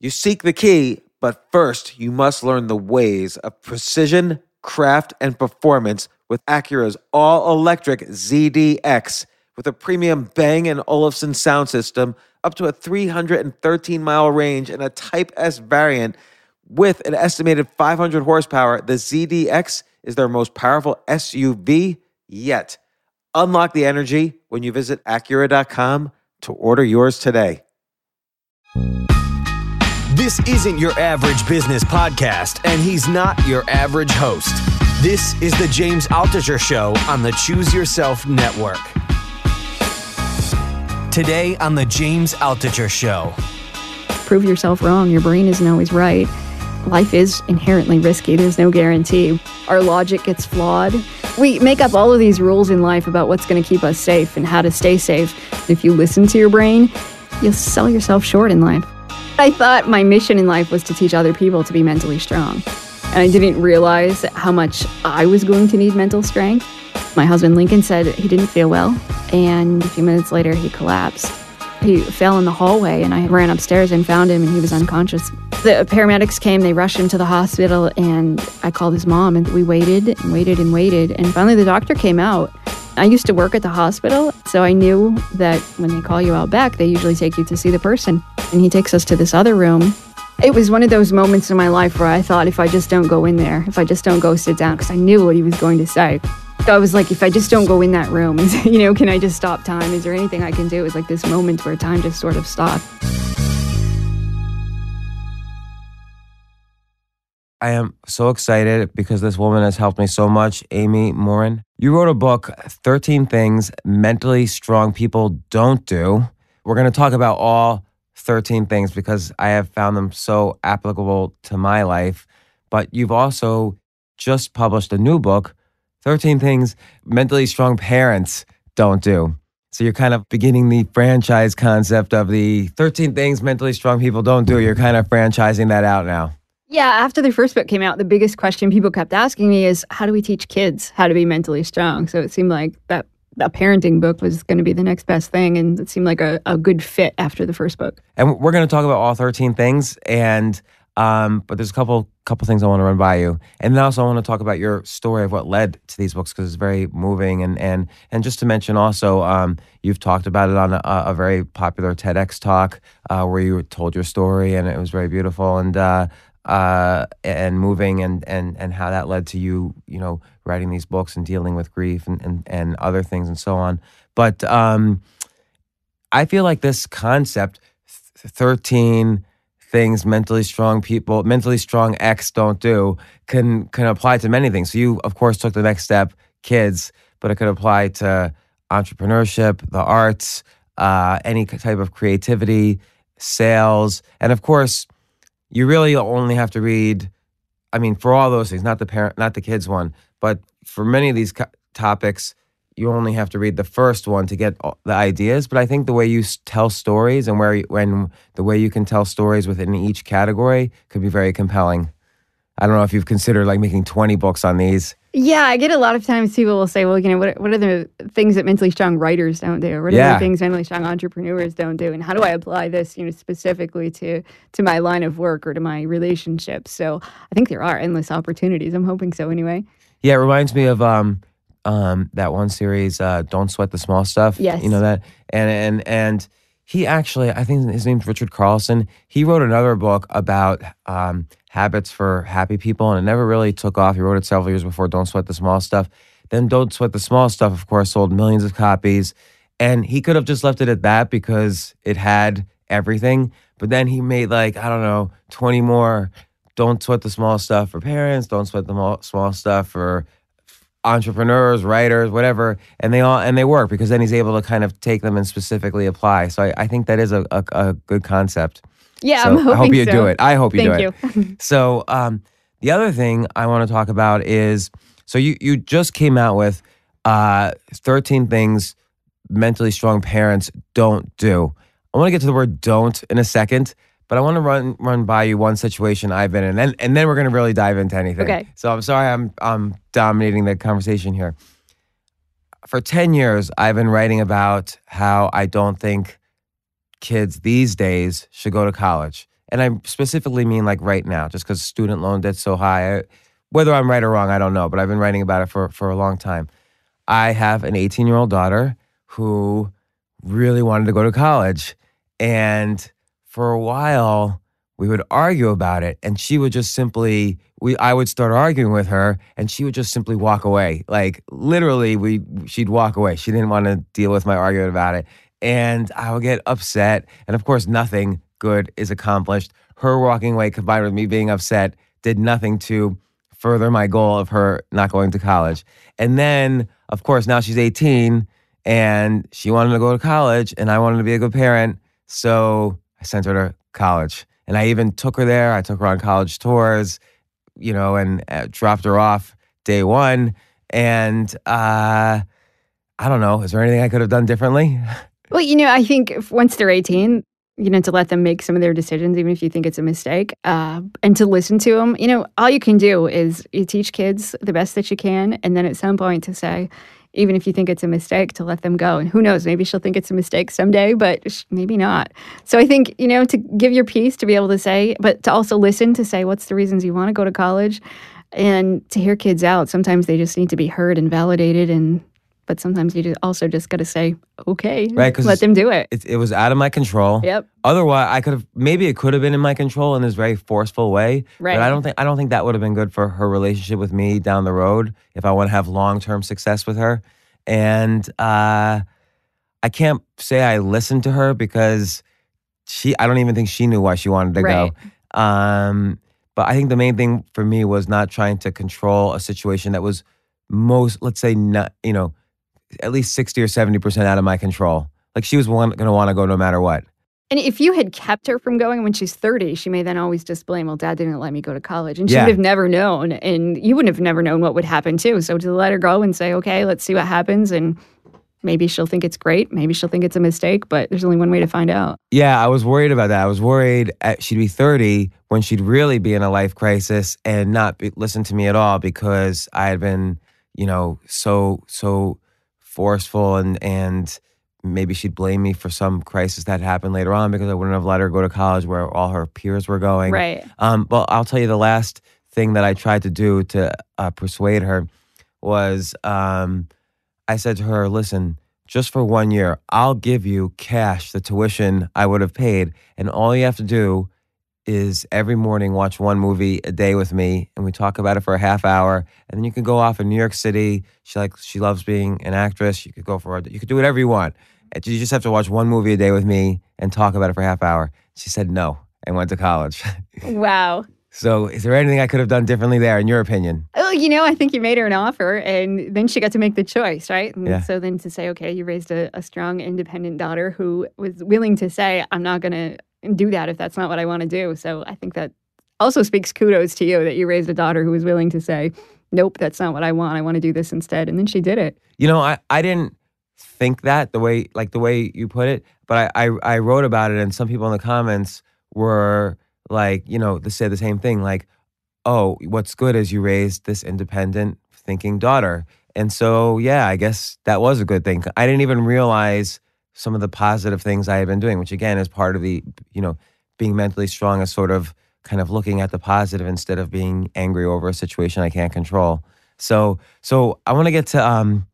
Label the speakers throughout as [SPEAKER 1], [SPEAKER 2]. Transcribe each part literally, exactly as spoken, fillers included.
[SPEAKER 1] You seek the key, but first you must learn the ways of precision, craft, and performance with Acura's all-electric Z D X. With a premium Bang and Olufsen sound system, up to a three hundred thirteen mile range, and a Type S variant with an estimated five hundred horsepower, the Z D X is their most powerful S U V yet. Unlock the energy when you visit Acura dot com to order yours today.
[SPEAKER 2] This isn't your average business podcast, and he's not your average host. This is the James Altucher Show on the Choose Yourself Network. Today on the James Altucher Show.
[SPEAKER 3] Prove yourself wrong. Your brain isn't always right. Life is inherently risky. There's no guarantee. Our logic gets flawed. We make up all of these rules in life about what's going to keep us safe and how to stay safe. If you listen to your brain, you'll sell yourself short in life. I thought my mission in life was to teach other people to be mentally strong. And I didn't realize how much I was going to need mental strength. My husband Lincoln said he didn't feel well, and a few minutes later he collapsed. He fell in the hallway, and I ran upstairs and found him, and he was unconscious. The paramedics came, they rushed him to the hospital, and I called his mom, and we waited and waited and waited, and finally the doctor came out. I used to work at the hospital, so I knew that when they call you out back, they usually take you to see the person. And he takes us to this other room. It was one of those moments in my life where I thought, if I just don't go in there, if I just don't go sit down, because I knew what he was going to say. So I was like, if I just don't go in that room, is, you know, can I just stop time? Is there anything I can do? It was like this moment where time just sort of stopped.
[SPEAKER 1] I am so excited because this woman has helped me so much, Amy Morin. You wrote a book, thirteen Things Mentally Strong People Don't Do. We're going to talk about all thirteen things because I have found them so applicable to my life. But you've also just published a new book, thirteen Things Mentally Strong Parents Don't Do. So you're kind of beginning the franchise concept of the thirteen Things Mentally Strong People Don't Do. You're kind of franchising that out now.
[SPEAKER 3] Yeah, after the first book came out, the biggest question people kept asking me is, how do we teach kids how to be mentally strong? So it seemed like that a parenting book was going to be the next best thing, and it seemed like a, a good fit after the first book.
[SPEAKER 1] And we're going to talk about all thirteen things, and um, but there's a couple couple things I want to run by you. And then also I want to talk about your story of what led to these books, because it's very moving. And and and just to mention also, um, you've talked about it on a, a very popular TEDx talk uh, where you told your story, and it was very beautiful. And uh, uh, and moving, and, and, and how that led to you, you know, writing these books and dealing with grief and, and, and other things and so on. But um, I feel like this concept, thirteen things mentally strong people, mentally strong X don't do, can can apply to many things. So you, of course, took the next step, kids, but it could apply to entrepreneurship, the arts, uh, any type of creativity, sales, and of course, you really only have to read, I mean, for all those things, not the parent, not the kids one, but for many of these co- topics, you only have to read the first one to get the ideas. But I think the way you tell stories and where you, when the way you can tell stories within each category could be very compelling. I don't know if you've considered like making twenty books on these.
[SPEAKER 3] Yeah, I get a lot of times people will say, well, you know, what, what are the things that mentally strong writers don't do? What are
[SPEAKER 1] yeah.
[SPEAKER 3] the things mentally strong entrepreneurs don't do? And how do I apply this, you know, specifically to, to my line of work or to my relationships? So I think there are endless opportunities. I'm hoping so anyway.
[SPEAKER 1] Yeah, it reminds me of um, um, that one series, uh, Don't Sweat the Small Stuff.
[SPEAKER 3] Yes.
[SPEAKER 1] You know that? And, and, and he actually, I think his name's Richard Carlson. He wrote another book about um, habits for happy people, and it never really took off. He wrote it several years before Don't Sweat the Small Stuff. Then Don't Sweat the Small Stuff, of course, sold millions of copies. And he could have just left it at that because it had everything. But then he made like, I don't know, twenty more Don't Sweat the Small Stuff for parents, Don't Sweat the Small Stuff for entrepreneurs, writers, whatever. And they all and they work because then he's able to kind of take them and specifically apply. So I, I think that is a, a, a good concept.
[SPEAKER 3] Yeah,
[SPEAKER 1] so
[SPEAKER 3] I'm hoping
[SPEAKER 1] I hope you
[SPEAKER 3] so.
[SPEAKER 1] do it. I hope you
[SPEAKER 3] Thank
[SPEAKER 1] do it.
[SPEAKER 3] you.
[SPEAKER 1] So um, the other thing I want to talk about is, so you, you just came out with uh, thirteen things mentally strong parents don't do. I want to get to the word don't in a second, but I want to run run by you one situation I've been in, and, and then we're going to really dive into anything.
[SPEAKER 3] Okay.
[SPEAKER 1] So I'm sorry I'm, I'm dominating the conversation here. For ten years, I've been writing about how I don't think kids these days should go to college. and I specifically mean like right now, just because student loan debt's so high. I, whether I'm right or wrong, I don't know, but I've been writing about it for, for a long time. I have an eighteen-year-old daughter who really wanted to go to college. And for a while, we would argue about it, and she would just simply, we I would start arguing with her, and she would just simply walk away. Like literally, we she'd walk away. She didn't want to deal with my argument about it. And I would get upset. And of course, nothing good is accomplished. Her walking away combined with me being upset did nothing to further my goal of her not going to college. And then, of course, now she's eighteen, and she wanted to go to college, and I wanted to be a good parent. So I sent her to college. And I even took her there. I took her on college tours, you know, and uh, dropped her off day one. And uh, I don't know. Is there anything I could have done differently?
[SPEAKER 3] Well, you know, I think if, once they're eighteen, you know, to let them make some of their decisions, even if you think it's a mistake, uh, and to listen to them. You know, all you can do is you teach kids the best that you can. And then at some point to say, even if you think it's a mistake, to let them go. And who knows, maybe she'll think it's a mistake someday, but sh- maybe not. So I think, you know, to give your piece, to be able to say, but to also listen, to say, what's the reasons you want to go to college? And to hear kids out. Sometimes they just need to be heard and validated. And but sometimes you just also just got to say, okay,
[SPEAKER 1] right,
[SPEAKER 3] let them do it.
[SPEAKER 1] it. It was out of my control.
[SPEAKER 3] Yep.
[SPEAKER 1] Otherwise, I could have, maybe it could have been in my control in this very forceful way.
[SPEAKER 3] Right.
[SPEAKER 1] But I don't think I don't think that would have been good for her relationship with me down the road if I want to have long-term success with her. And uh, I can't say I listened to her because she, I don't even think she knew why she wanted to
[SPEAKER 3] Right.
[SPEAKER 1] go. Um, but I think the main thing for me was not trying to control a situation that was most, let's say, not, you know, at least sixty or seventy percent out of my control. Like she was going to want to go no matter what.
[SPEAKER 3] And if you had kept her from going when she's thirty, she may then always just blame, well, Dad didn't let me go to college. And she
[SPEAKER 1] Yeah.
[SPEAKER 3] would have never known. And you wouldn't have never known what would happen too. So to let her go and say, okay, let's see what happens. And maybe she'll think it's great. Maybe she'll think it's a mistake. But there's only one way to find out.
[SPEAKER 1] Yeah, I was worried about that. I was worried at, she'd be thirty when she'd really be in a life crisis and not be, listen to me at all because I had been, you know, so, so forceful and, and maybe she'd blame me for some crisis that happened later on because I wouldn't have let her go to college where all her peers were going.
[SPEAKER 3] Right.
[SPEAKER 1] Um, well, I'll tell you the last thing that I tried to do to uh, persuade her was um, I said to her, listen, just for one year, I'll give you cash, the tuition I would have paid. And all you have to do is every morning watch one movie a day with me, and we talk about it for a half hour, and then you can go off in New York City. She like she loves being an actress. You could go for you could do whatever you want. You just have to watch one movie a day with me and talk about it for a half hour. She said no and went to college.
[SPEAKER 3] Wow.
[SPEAKER 1] So is there anything I could have done differently there, in your opinion?
[SPEAKER 3] Well, you know, I think you made her an offer, and then she got to make the choice, right? And
[SPEAKER 1] Yeah.
[SPEAKER 3] so then to say, okay, you raised a, a strong, independent daughter who was willing to say, I'm not going to do that if that's not what I want to do. So I think that also speaks kudos to you that you raised a daughter who was willing to say, nope, that's not what I want. I want to do this instead. And then she did it.
[SPEAKER 1] You know, I, I didn't think that the way, like the way you put it, but I, I, I wrote about it, and some people in the comments were like, you know, they said the same thing, like, oh, what's good is you raised this independent thinking daughter. And so, yeah, I guess that was a good thing. I didn't even realize some of the positive things I had been doing, which again is part of the, you know, being mentally strong is sort of kind of looking at the positive instead of being angry over a situation I can't control. So, so I want to get to, um,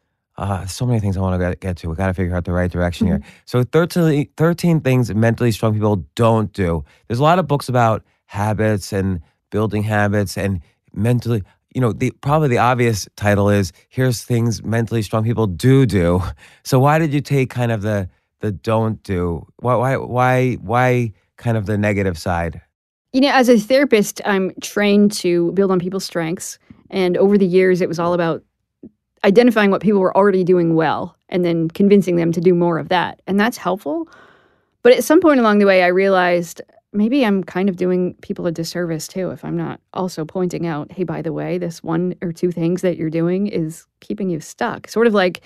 [SPEAKER 1] uh, so many things I want to get to. We got to figure out the right direction
[SPEAKER 3] Mm-hmm.
[SPEAKER 1] here. So thirteen, thirteen things mentally strong people don't do. There's a lot of books about habits and building habits and mentally, you know, the probably the obvious title is here's things mentally strong people do do. So why did you take kind of the the don't do? Why why why why kind of the negative side?
[SPEAKER 3] You know, as a therapist, I'm trained to build on people's strengths. And over the years, it was all about identifying what people were already doing well and then convincing them to do more of that. And that's helpful. But at some point along the way, I realized maybe I'm kind of doing people a disservice too if I'm not also pointing out, hey, by the way, this one or two things that you're doing is keeping you stuck. Sort of like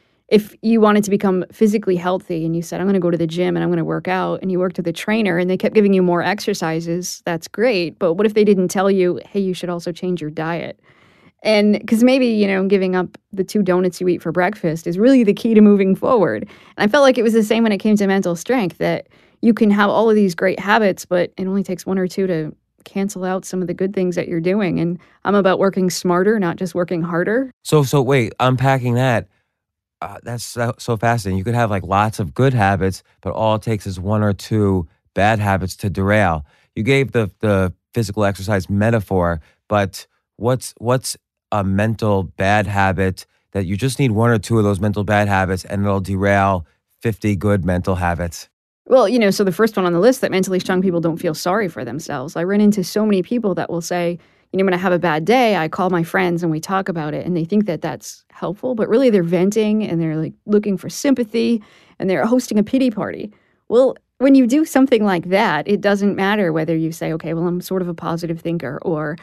[SPEAKER 3] if you wanted to become physically healthy and you said, I'm going to go to the gym and I'm going to work out, and you worked with a trainer and they kept giving you more exercises, that's great. But what if they didn't tell you, hey, you should also change your diet? And because maybe, you know, giving up the two donuts you eat for breakfast is really the key to moving forward. And I felt like it was the same when it came to mental strength, that you can have all of these great habits, but it only takes one or two to cancel out some of the good things that you're doing. And I'm about working smarter, not just working harder.
[SPEAKER 1] So, so wait, unpacking that, uh, that's so, so fascinating. You could have like lots of good habits, but all it takes is one or two bad habits to derail. You gave the the physical exercise metaphor, but what's what's a mental bad habit that you just need one or two of those mental bad habits and it'll derail fifty good mental habits?
[SPEAKER 3] Well, you know, so the first one on the list, that mentally strong people don't feel sorry for themselves. I run into so many people that will say, you know, when I have a bad day, I call my friends and we talk about it, and they think that that's helpful, but really they're venting and they're like looking for sympathy and they're hosting a pity party. Well, when you do something like that, it doesn't matter whether you say, okay, well, I'm sort of a positive thinker, or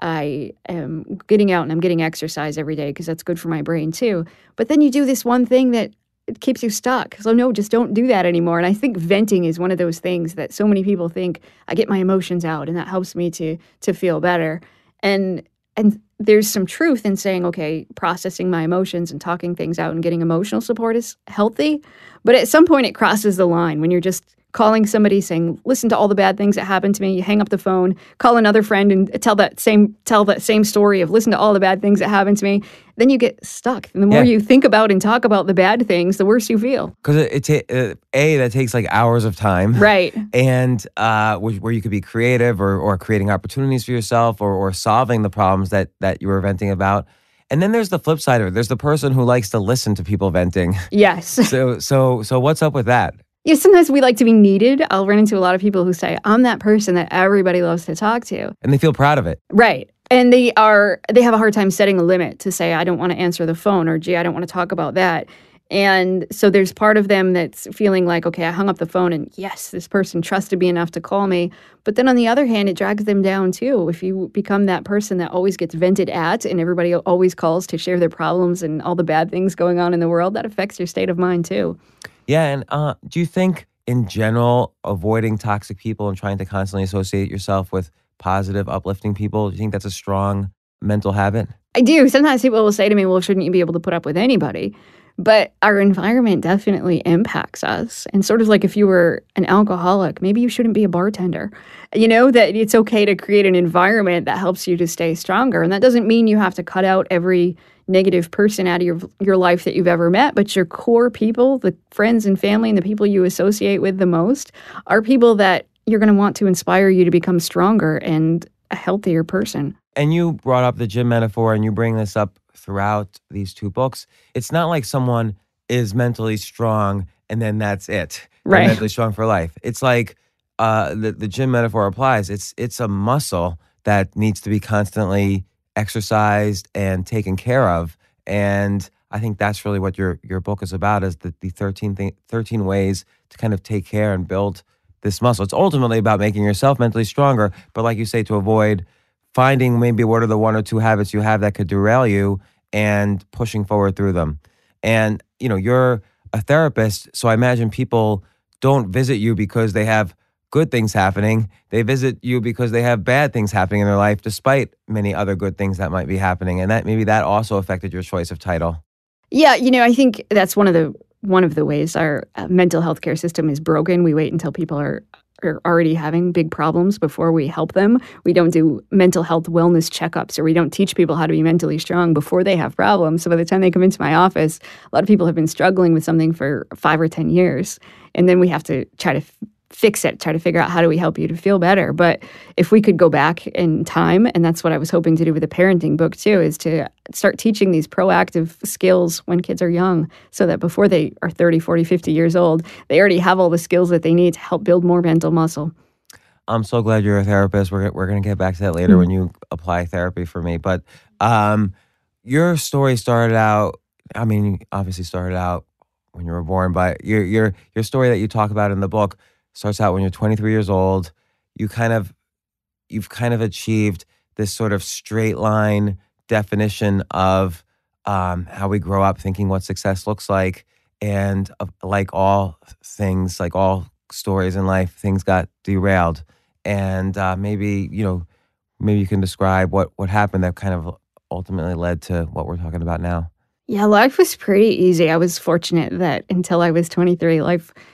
[SPEAKER 3] I am getting out and I'm getting exercise every day because that's good for my brain too. But then you do this one thing that it keeps you stuck. So no, just don't do that anymore. And I think venting is one of those things that so many people think, I get my emotions out and that helps me to to feel better. And and there's some truth in saying, okay, processing my emotions and talking things out and getting emotional support is healthy. But at some point it crosses the line when you're just calling somebody saying, listen to all the bad things that happened to me. You hang up the phone, call another friend and tell that same tell that same story of listen to all the bad things that happened to me. Then you get stuck. And the more
[SPEAKER 1] Yeah.
[SPEAKER 3] you think about and talk about the bad things, the worse you feel.
[SPEAKER 1] Because it, it ta- uh, A, that takes like hours of time.
[SPEAKER 3] Right.
[SPEAKER 1] And uh, where, where you could be creative or, or creating opportunities for yourself or, or solving the problems that, that you were venting about. And then there's the flip side of it. There's the person who likes to listen to people venting.
[SPEAKER 3] Yes.
[SPEAKER 1] So so so what's up with that?
[SPEAKER 3] Yeah, sometimes we like to be needed. I'll run into a lot of people who say, I'm that person that everybody loves to talk to.
[SPEAKER 1] And they feel proud of it.
[SPEAKER 3] Right. And they are they have a hard time setting a limit to say, I don't want to answer the phone, or gee, I don't want to talk about that. And so there's part of them that's feeling like, okay, I hung up the phone and yes, this person trusted me enough to call me. But then on the other hand, it drags them down too. If you become that person that always gets vented at and everybody always calls to share their problems and all the bad things going on in the world, that affects your state of mind too.
[SPEAKER 1] Yeah, and uh, do you think in general, avoiding toxic people and trying to constantly associate yourself with positive, uplifting people, do you think that's a strong mental habit?
[SPEAKER 3] I do. Sometimes people will say to me, well, shouldn't you be able to put up with anybody? But our environment definitely impacts us. And sort of like if you were an alcoholic, maybe you shouldn't be a bartender. You know, that it's okay to create an environment that helps you to stay stronger. And that doesn't mean you have to cut out every negative person out of your your life that you've ever met, but your core people, the friends and family and the people you associate with the most, are people that you're going to want to inspire you to become stronger and a healthier person.
[SPEAKER 1] And you brought up the gym metaphor, and you bring this up throughout these two books. It's not like someone is mentally strong and then that's it. They're
[SPEAKER 3] Right.
[SPEAKER 1] mentally strong for life. It's like uh, the, the gym metaphor applies. It's it's a muscle that needs to be constantly exercised and taken care of. And I think that's really what your your book is about, is the, the thirteen, th- thirteen ways to kind of take care and build this muscle. It's ultimately about making yourself mentally stronger, but like you say, to avoid finding maybe what are the one or two habits you have that could derail you and pushing forward through them. And, you know, you're a therapist, so I imagine people don't visit you because they have good things happening. They visit you because they have bad things happening in their life, despite many other good things that might be happening. And that maybe that also affected your choice of title.
[SPEAKER 3] Yeah, you know, I think that's one of the one of the ways our uh, mental health care system is broken. We wait until people are, are already having big problems before we help them. We don't do mental health wellness checkups, or we don't teach people how to be mentally strong before they have problems. So by the time they come into my office, a lot of people have been struggling with something for five or ten years. And then we have to try to f- fix it, try to figure out how do we help you to feel better. But if we could go back in time, and that's what I was hoping to do with the parenting book too, is to start teaching these proactive skills when kids are young, so that before they are thirty, forty, fifty years old, they already have all the skills that they need to help build more mental muscle.
[SPEAKER 1] I'm so glad you're a therapist. We're, we're going to get back to that later
[SPEAKER 3] Mm.
[SPEAKER 1] when you apply therapy for me. But um, your story started out, I mean, you obviously started out when you were born, but your your your story that you talk about in the book starts out when you're twenty-three years old. You kind of, you've kind of achieved this sort of straight line definition of um, how we grow up thinking what success looks like. And uh, like all things, like all stories in life, things got derailed. And uh, maybe, you know, maybe you can describe what, what happened that kind of ultimately led to what we're talking about now.
[SPEAKER 3] Yeah, life was pretty easy. I was fortunate that until I was twenty-three, life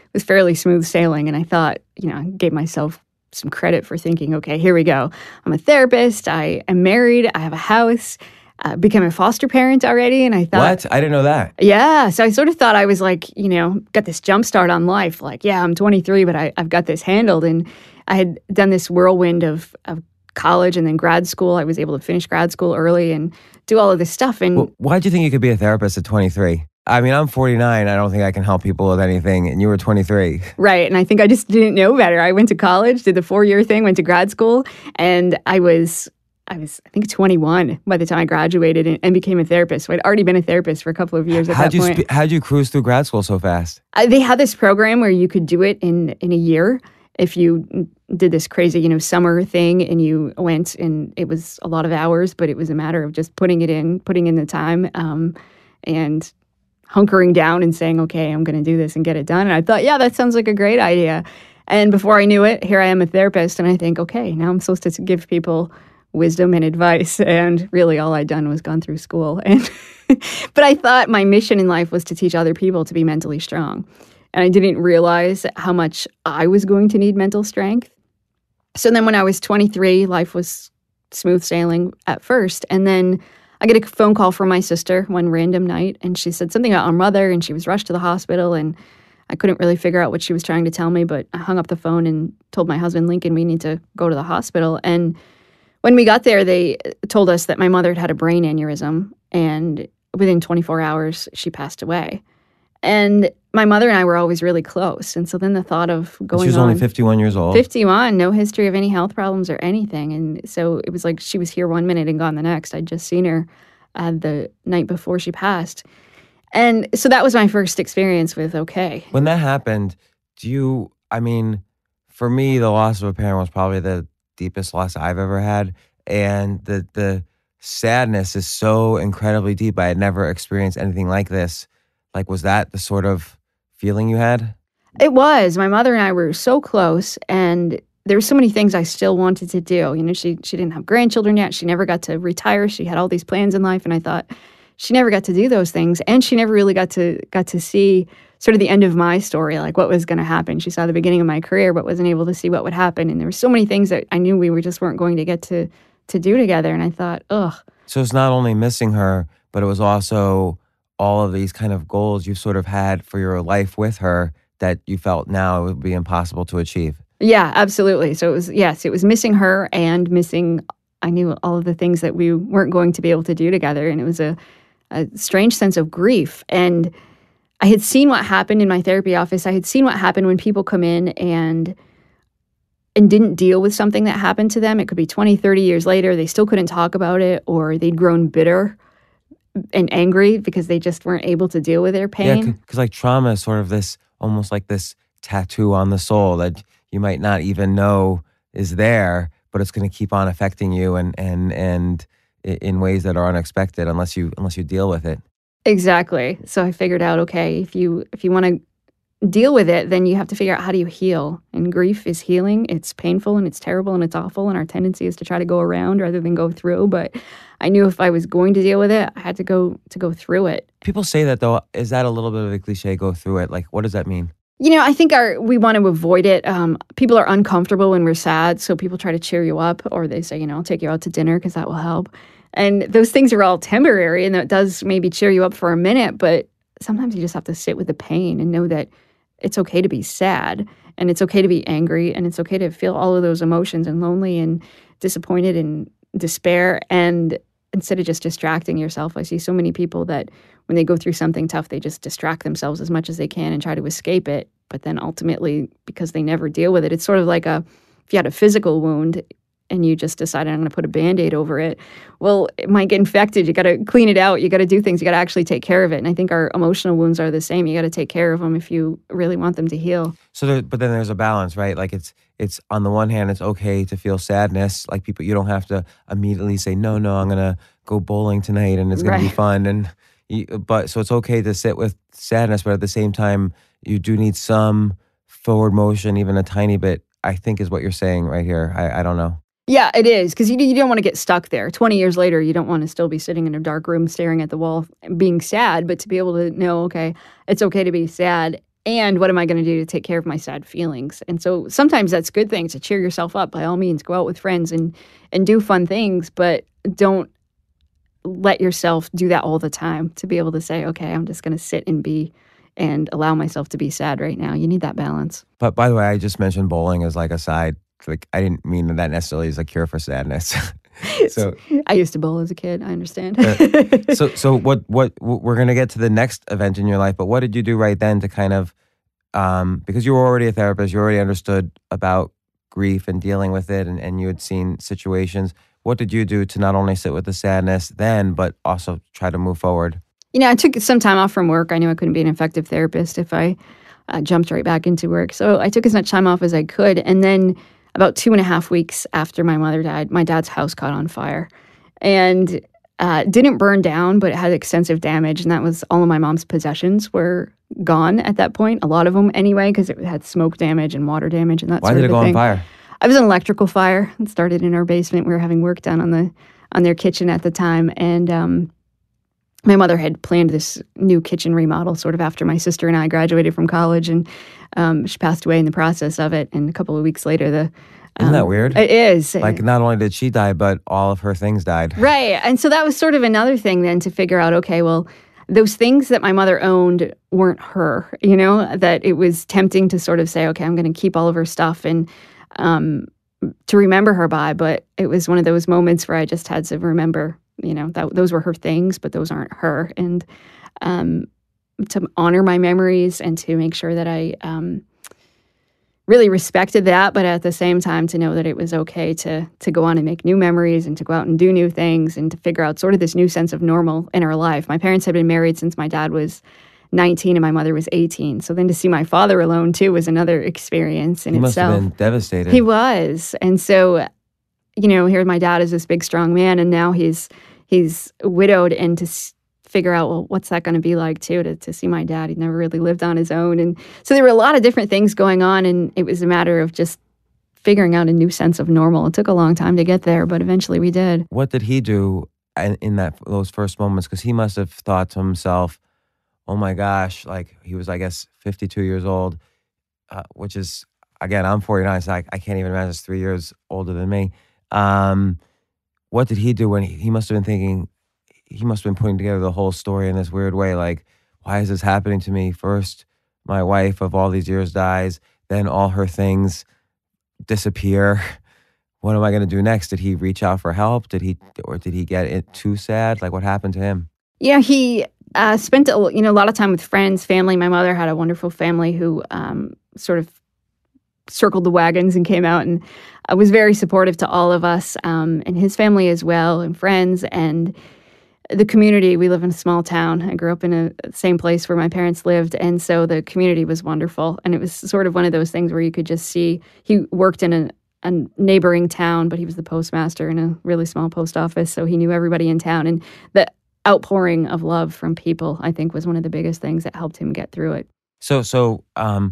[SPEAKER 3] was fairly smooth sailing. And I thought, you know, I gave myself some credit for thinking, okay, here we go. I'm a therapist. I am married. I have a house. Uh, became a foster parent already. And I thought,
[SPEAKER 1] What? I didn't know that.
[SPEAKER 3] Yeah. So I sort of thought I was like, you know, got this jump start on life. Like, yeah, I'm twenty-three, but I, I've got this handled. And I had done this whirlwind of, of college and then grad school. I was able to finish grad school early and do all of this stuff. And
[SPEAKER 1] Well, why do you think you could be a therapist at twenty-three? I mean, I'm forty-nine. I don't think I can help people with anything. And you were twenty-three.
[SPEAKER 3] right. And I think I just didn't know better. I went to college, did the four-year thing, went to grad school, and I was I was, I think, twenty-one by the time I graduated and, and became a therapist. So I'd already been a therapist for a couple of years at
[SPEAKER 1] How'd
[SPEAKER 3] that
[SPEAKER 1] you
[SPEAKER 3] point.
[SPEAKER 1] spe- how'd you cruise through grad school so fast?
[SPEAKER 3] Uh, they had this program where you could do it in, in a year if you did this crazy, you know, summer thing and you went, and it was a lot of hours, but it was a matter of just putting it in, putting in the time, um, and hunkering down and saying, okay, I'm going to do this and get it done. And I thought, yeah, that sounds like a great idea. And before I knew it, here I am a therapist, and I think, okay, now I'm supposed to give people wisdom and advice, and really all I'd done was gone through school. And but I thought my mission in life was to teach other people to be mentally strong. And I didn't realize how much I was going to need mental strength. So then when I was twenty-three, life was smooth sailing at first. And then I get a phone call from my sister one random night, and she said something about our mother, and she was rushed to the hospital, and I couldn't really figure out what she was trying to tell me, but I hung up the phone and told my husband, Lincoln, we need to go to the hospital. And when we got there, they told us that my mother had had a brain aneurysm, and within twenty-four hours, she passed away. And my mother and I were always really close. And so then the thought of going on...
[SPEAKER 1] She was only fifty-one years old.
[SPEAKER 3] fifty-one, no history of any health problems or anything. And so it was like she was here one minute and gone the next. I'd just seen her uh, the night before she passed. And so that was my first experience with, okay.
[SPEAKER 1] When that happened, do you, I mean, for me, the loss of a parent was probably the deepest loss I've ever had. And the the sadness is so incredibly deep. I had never experienced anything like this. Like, was that the sort of feeling you had?
[SPEAKER 3] It was. My mother and I were so close, and there were so many things I still wanted to do. You know, she she didn't have grandchildren yet. She never got to retire. She had all these plans in life, and I thought she never got to do those things, and she never really got to got to see sort of the end of my story, like what was going to happen. She saw the beginning of my career, but wasn't able to see what would happen. And there were so many things that I knew we were just weren't going to get to to do together. And I thought, ugh.
[SPEAKER 1] So it's not only missing her, but it was also all of these kind of goals you sort of had for your life with her that you felt now it would be impossible to achieve.
[SPEAKER 3] Yeah, absolutely. So it was, yes, it was missing her and missing, I knew all of the things that we weren't going to be able to do together. And it was a, a strange sense of grief. And I had seen what happened in my therapy office. I had seen what happened when people come in and and didn't deal with something that happened to them. It could be twenty, thirty years later. They still couldn't talk about it, or they'd grown bitter and angry because they just weren't able to deal with their pain.
[SPEAKER 1] Yeah, because like trauma is sort of this, almost like this tattoo on the soul that you might not even know is there, but it's going to keep on affecting you and and and in ways that are unexpected unless you unless you deal with it.
[SPEAKER 3] Exactly. So I figured out, okay, if you if you want to deal with it, then you have to figure out how do you heal. And grief is healing. It's painful and it's terrible and it's awful. And our tendency is to try to go around rather than go through. But I knew if I was going to deal with it, I had to go to go through it.
[SPEAKER 1] People say that though. Is that a little bit of a cliche? Go through it. Like, what does that mean?
[SPEAKER 3] You know, I think our we want to avoid it. Um, people are uncomfortable when we're sad, so people try to cheer you up, or they say, you know, I'll take you out to dinner because that will help. And those things are all temporary, and that does maybe cheer you up for a minute, but sometimes you just have to sit with the pain and know that it's okay to be sad, and it's okay to be angry, and it's okay to feel all of those emotions and lonely and disappointed and despair. And instead of just distracting yourself, I see so many people that when they go through something tough, they just distract themselves as much as they can and try to escape it. But then ultimately, because they never deal with it, it's sort of like a, if you had a physical wound and you just decided I'm going to put a Band-Aid over it, well, it might get infected. You got to clean it out. You got to do things. You got to actually take care of it. And I think our emotional wounds are the same. You got to take care of them if you really want them to heal.
[SPEAKER 1] So, there, but then there's a balance, right? Like it's it's on the one hand, it's okay to feel sadness. Like people, you don't have to immediately say, no, no, I'm going to go bowling tonight and it's going
[SPEAKER 3] Right.
[SPEAKER 1] to be fun. And you, but so it's okay to sit with sadness, but at the same time, you do need some forward motion, even a tiny bit. I think is what you're saying right here. I, I don't know.
[SPEAKER 3] Yeah, it is, because you, you don't want to get stuck there. twenty years later, you don't want to still be sitting in a dark room staring at the wall being sad, but to be able to know, okay, it's okay to be sad. And what am I going to do to take care of my sad feelings? And so sometimes that's good things to cheer yourself up. By all means, go out with friends and and do fun things, but don't let yourself do that all the time. To be able to say, okay, I'm just going to sit and be and allow myself to be sad right now. You need that balance.
[SPEAKER 1] But by the way, I just mentioned bowling as like a side. Like I didn't mean that necessarily as a cure for sadness. So
[SPEAKER 3] I used to bowl as a kid. I understand.
[SPEAKER 1] uh, so so what what we're gonna get to the next event in your life, but what did you do right then to kind of um, because you were already a therapist, you already understood about grief and dealing with it, and, and you had seen situations. What did you do to not only sit with the sadness then, but also try to move forward?
[SPEAKER 3] You know, I took some time off from work. I knew I couldn't be an effective therapist if I uh, jumped right back into work. So I took as much time off as I could, and then about two and a half weeks after my mother died, my dad's house caught on fire. And uh, didn't burn down, but it had extensive damage. And that was all of my mom's possessions were gone at that point. A lot of them anyway, because it had smoke damage and water damage and that
[SPEAKER 1] Why
[SPEAKER 3] sort
[SPEAKER 1] did
[SPEAKER 3] of
[SPEAKER 1] it go
[SPEAKER 3] thing.
[SPEAKER 1] on fire?
[SPEAKER 3] It was an electrical fire. It started in our basement. We were having work done on the on their kitchen at the time. And um, my mother had planned this new kitchen remodel sort of after my sister and I graduated from college. And um, she passed away in the process of it. And a couple of weeks later, the
[SPEAKER 1] Isn't that
[SPEAKER 3] um,
[SPEAKER 1] weird?
[SPEAKER 3] It is.
[SPEAKER 1] Like not only did she die, but all of her things died.
[SPEAKER 3] Right. And so that was sort of another thing then to figure out, okay, well, those things that my mother owned weren't her, you know, that it was tempting to sort of say, okay, I'm going to keep all of her stuff and um, to remember her by. But it was one of those moments where I just had to remember, you know, that those were her things, but those aren't her. And um, to honor my memories and to make sure that I um, really respected that, but at the same time to know that it was okay to to go on and make new memories and to go out and do new things and to figure out sort of this new sense of normal in our life. My parents had been married since my dad was nineteen and my mother was eighteen. So then to see my father alone too was another experience in
[SPEAKER 1] He must
[SPEAKER 3] itself.
[SPEAKER 1] have been devastated.
[SPEAKER 3] He was. And so, you know, here my dad is this big, strong man, and now he's he's widowed, and to s- figure out, well, what's that going to be like too, to, to see my dad. He'd never really lived on his own. And so there were a lot of different things going on, and it was a matter of just figuring out a new sense of normal. It took a long time to get there, but eventually we did.
[SPEAKER 1] What did he do in, in that those first moments? Because he must have thought to himself, oh my gosh, like he was, I guess, fifty-two years old, uh, which is, again, I'm forty-nine, so I, I can't even imagine it's three years older than me. Um, what did he do when he, he must have been thinking, he must have been putting together the whole story in this weird way, like, why is this happening to me? First, my wife of all these years dies, then all her things disappear. What am I going to do next? Did he reach out for help? Did he, or did he get it too sad? Like, what happened to him?
[SPEAKER 3] Yeah, he uh, spent a, you know a lot of time with friends, family. My mother had a wonderful family who um, sort of circled the wagons and came out and uh, was very supportive to all of us um, and his family as well, and friends and the community. We live in a small town. I grew up in a same place where my parents lived, and so the community was wonderful. And it was sort of one of those things where you could just see he worked in a, a neighboring town, but he was the postmaster in a really small post office, so he knew everybody in town. And the outpouring of love from people, I think, was one of the biggest things that helped him get through it.
[SPEAKER 1] So, so, um,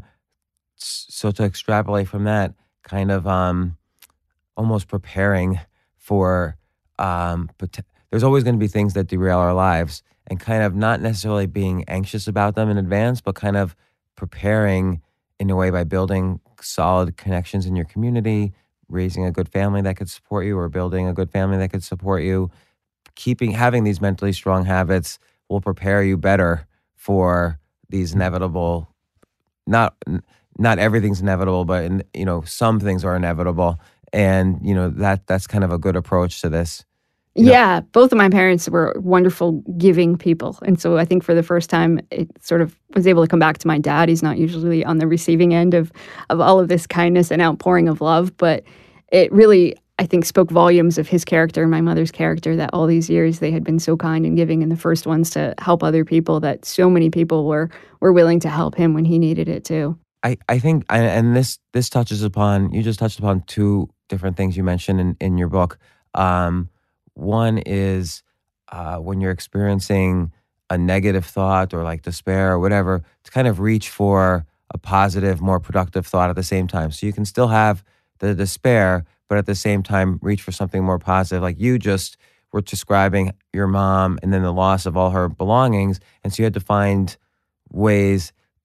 [SPEAKER 1] so to extrapolate from that, kind of, um, almost preparing for, um, pot- there's always going to be things that derail our lives, and kind of not necessarily being anxious about them in advance, but kind of preparing in a way by building solid connections in your community, raising a good family that could support you, or building a good family that could support you. Keeping, having these mentally strong habits will prepare you better for these inevitable, not, not everything's inevitable, but in, you know, some things are inevitable. And, you know, that that's kind of a good approach to this. You
[SPEAKER 3] Yeah, know? Both of my parents were wonderful, giving people. And so I think for the first time, it sort of was able to come back to my dad. He's not usually on the receiving end of, of all of this kindness and outpouring of love, but it really, I think, spoke volumes of his character and my mother's character, that all these years they had been so kind and giving, and the first ones to help other people, that so many people were were willing to help him when he needed it too.
[SPEAKER 1] I, I think, and this this touches upon, you just touched upon two different things you mentioned in, in your book. Um, one is uh, when you're experiencing a negative thought or like despair or whatever, to kind of reach for a positive, more productive thought at the same time. So you can still have the despair, but at the same time reach for something more positive. Like you just were describing your mom and then the loss of all her belongings, and so you had to find ways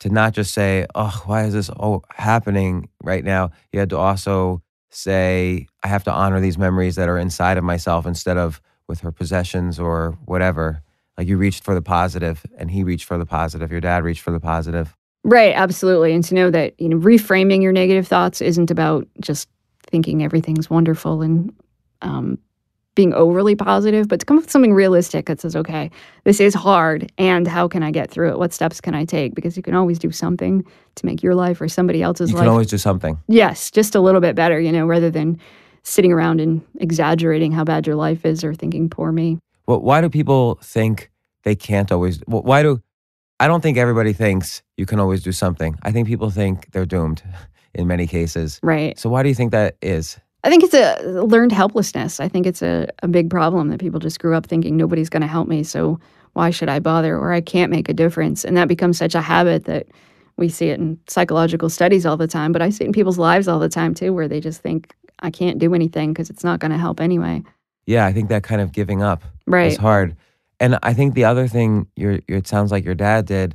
[SPEAKER 1] to not just say, oh, why is this all happening right now? You had to also say, I have to honor these memories that are inside of myself instead of with her possessions or whatever. Like you reached for the positive and he reached for the positive. Your dad reached for the positive.
[SPEAKER 3] Right, absolutely. And to know that, you know, reframing your negative thoughts isn't about just thinking everything's wonderful and um, being overly positive, but to come up with something realistic that says, okay, this is hard, and how can I get through it? What steps can I take? Because you can always do something to make your life or somebody else's
[SPEAKER 1] You
[SPEAKER 3] life.
[SPEAKER 1] can always do something.
[SPEAKER 3] Yes, just a little bit better, you know, rather than sitting around and exaggerating how bad your life is or thinking, poor me.
[SPEAKER 1] Well, why do people think they can't always, well, why do, I don't think everybody thinks you can always do something. I think people think they're doomed in many cases.
[SPEAKER 3] Right.
[SPEAKER 1] So why do you think that is?
[SPEAKER 3] I think it's a learned helplessness. I think it's a, a big problem that people just grew up thinking nobody's going to help me, so why should I bother, or I can't make a difference. And that becomes such a habit that we see it in psychological studies all the time, but I see it in people's lives all the time too, where they just think, I can't do anything because it's not going to help anyway.
[SPEAKER 1] Yeah, I think that kind of giving up
[SPEAKER 3] Right.
[SPEAKER 1] is hard. And I think the other thing, your, your, it sounds like your dad did,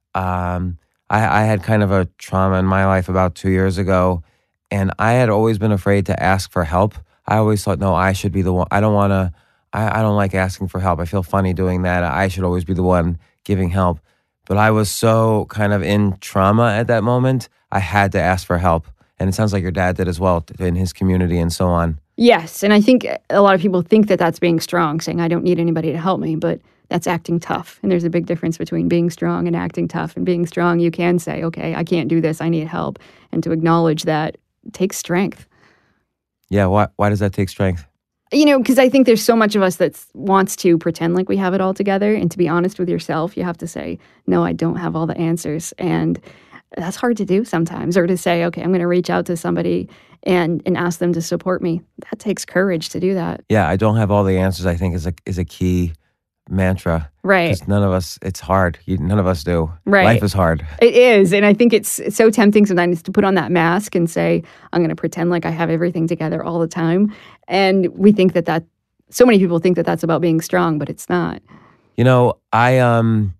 [SPEAKER 1] um, I, I had kind of a trauma in my life about two years ago, and I had always been afraid to ask for help. I always thought, no, I should be the one. I don't want to, I, I don't like asking for help. I feel funny doing that. I should always be the one giving help. But I was so kind of in trauma at that moment, I had to ask for help. And it sounds like your dad did as well in his community and so on.
[SPEAKER 3] Yes, and I think a lot of people think that that's being strong, saying, I don't need anybody to help me, but that's acting tough. And there's a big difference between being strong and acting tough. And being strong, you can say, okay, I can't do this, I need help. And to acknowledge that takes strength.
[SPEAKER 1] Yeah, why, why does that take strength?
[SPEAKER 3] You know, because I think there's so much of us that wants to pretend like we have it all together. And to be honest with yourself, you have to say, no, I don't have all the answers. And that's hard to do sometimes. Or to say, okay, I'm going to reach out to somebody and, and ask them to support me. That takes courage to do that.
[SPEAKER 1] Yeah, I don't have all the answers, I think is a, is a key mantra.
[SPEAKER 3] Right.
[SPEAKER 1] Because none of us, it's hard. You, none of us do.
[SPEAKER 3] Right.
[SPEAKER 1] Life is hard.
[SPEAKER 3] It is. And I think it's, it's so tempting sometimes to put on that mask and say, I'm going to pretend like I have everything together all the time. And we think that that, so many people think that that's about being strong, but it's not.
[SPEAKER 1] You know, I um,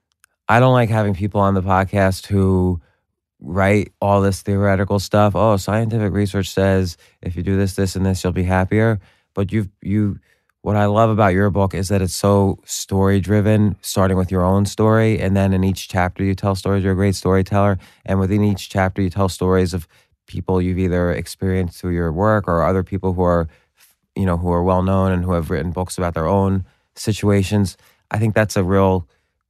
[SPEAKER 1] I don't like having people on the podcast who write all this theoretical stuff. Oh, scientific research says if you do this, this, and this, you'll be happier. But you've, you, what I love about your book is that it's so story-driven, starting with your own story. And then in each chapter, you tell stories. You're a great storyteller. And within each chapter, you tell stories of people you've either experienced through your work or other people who are, you know, who are well-known and who have written books about their own situations. I think that's a real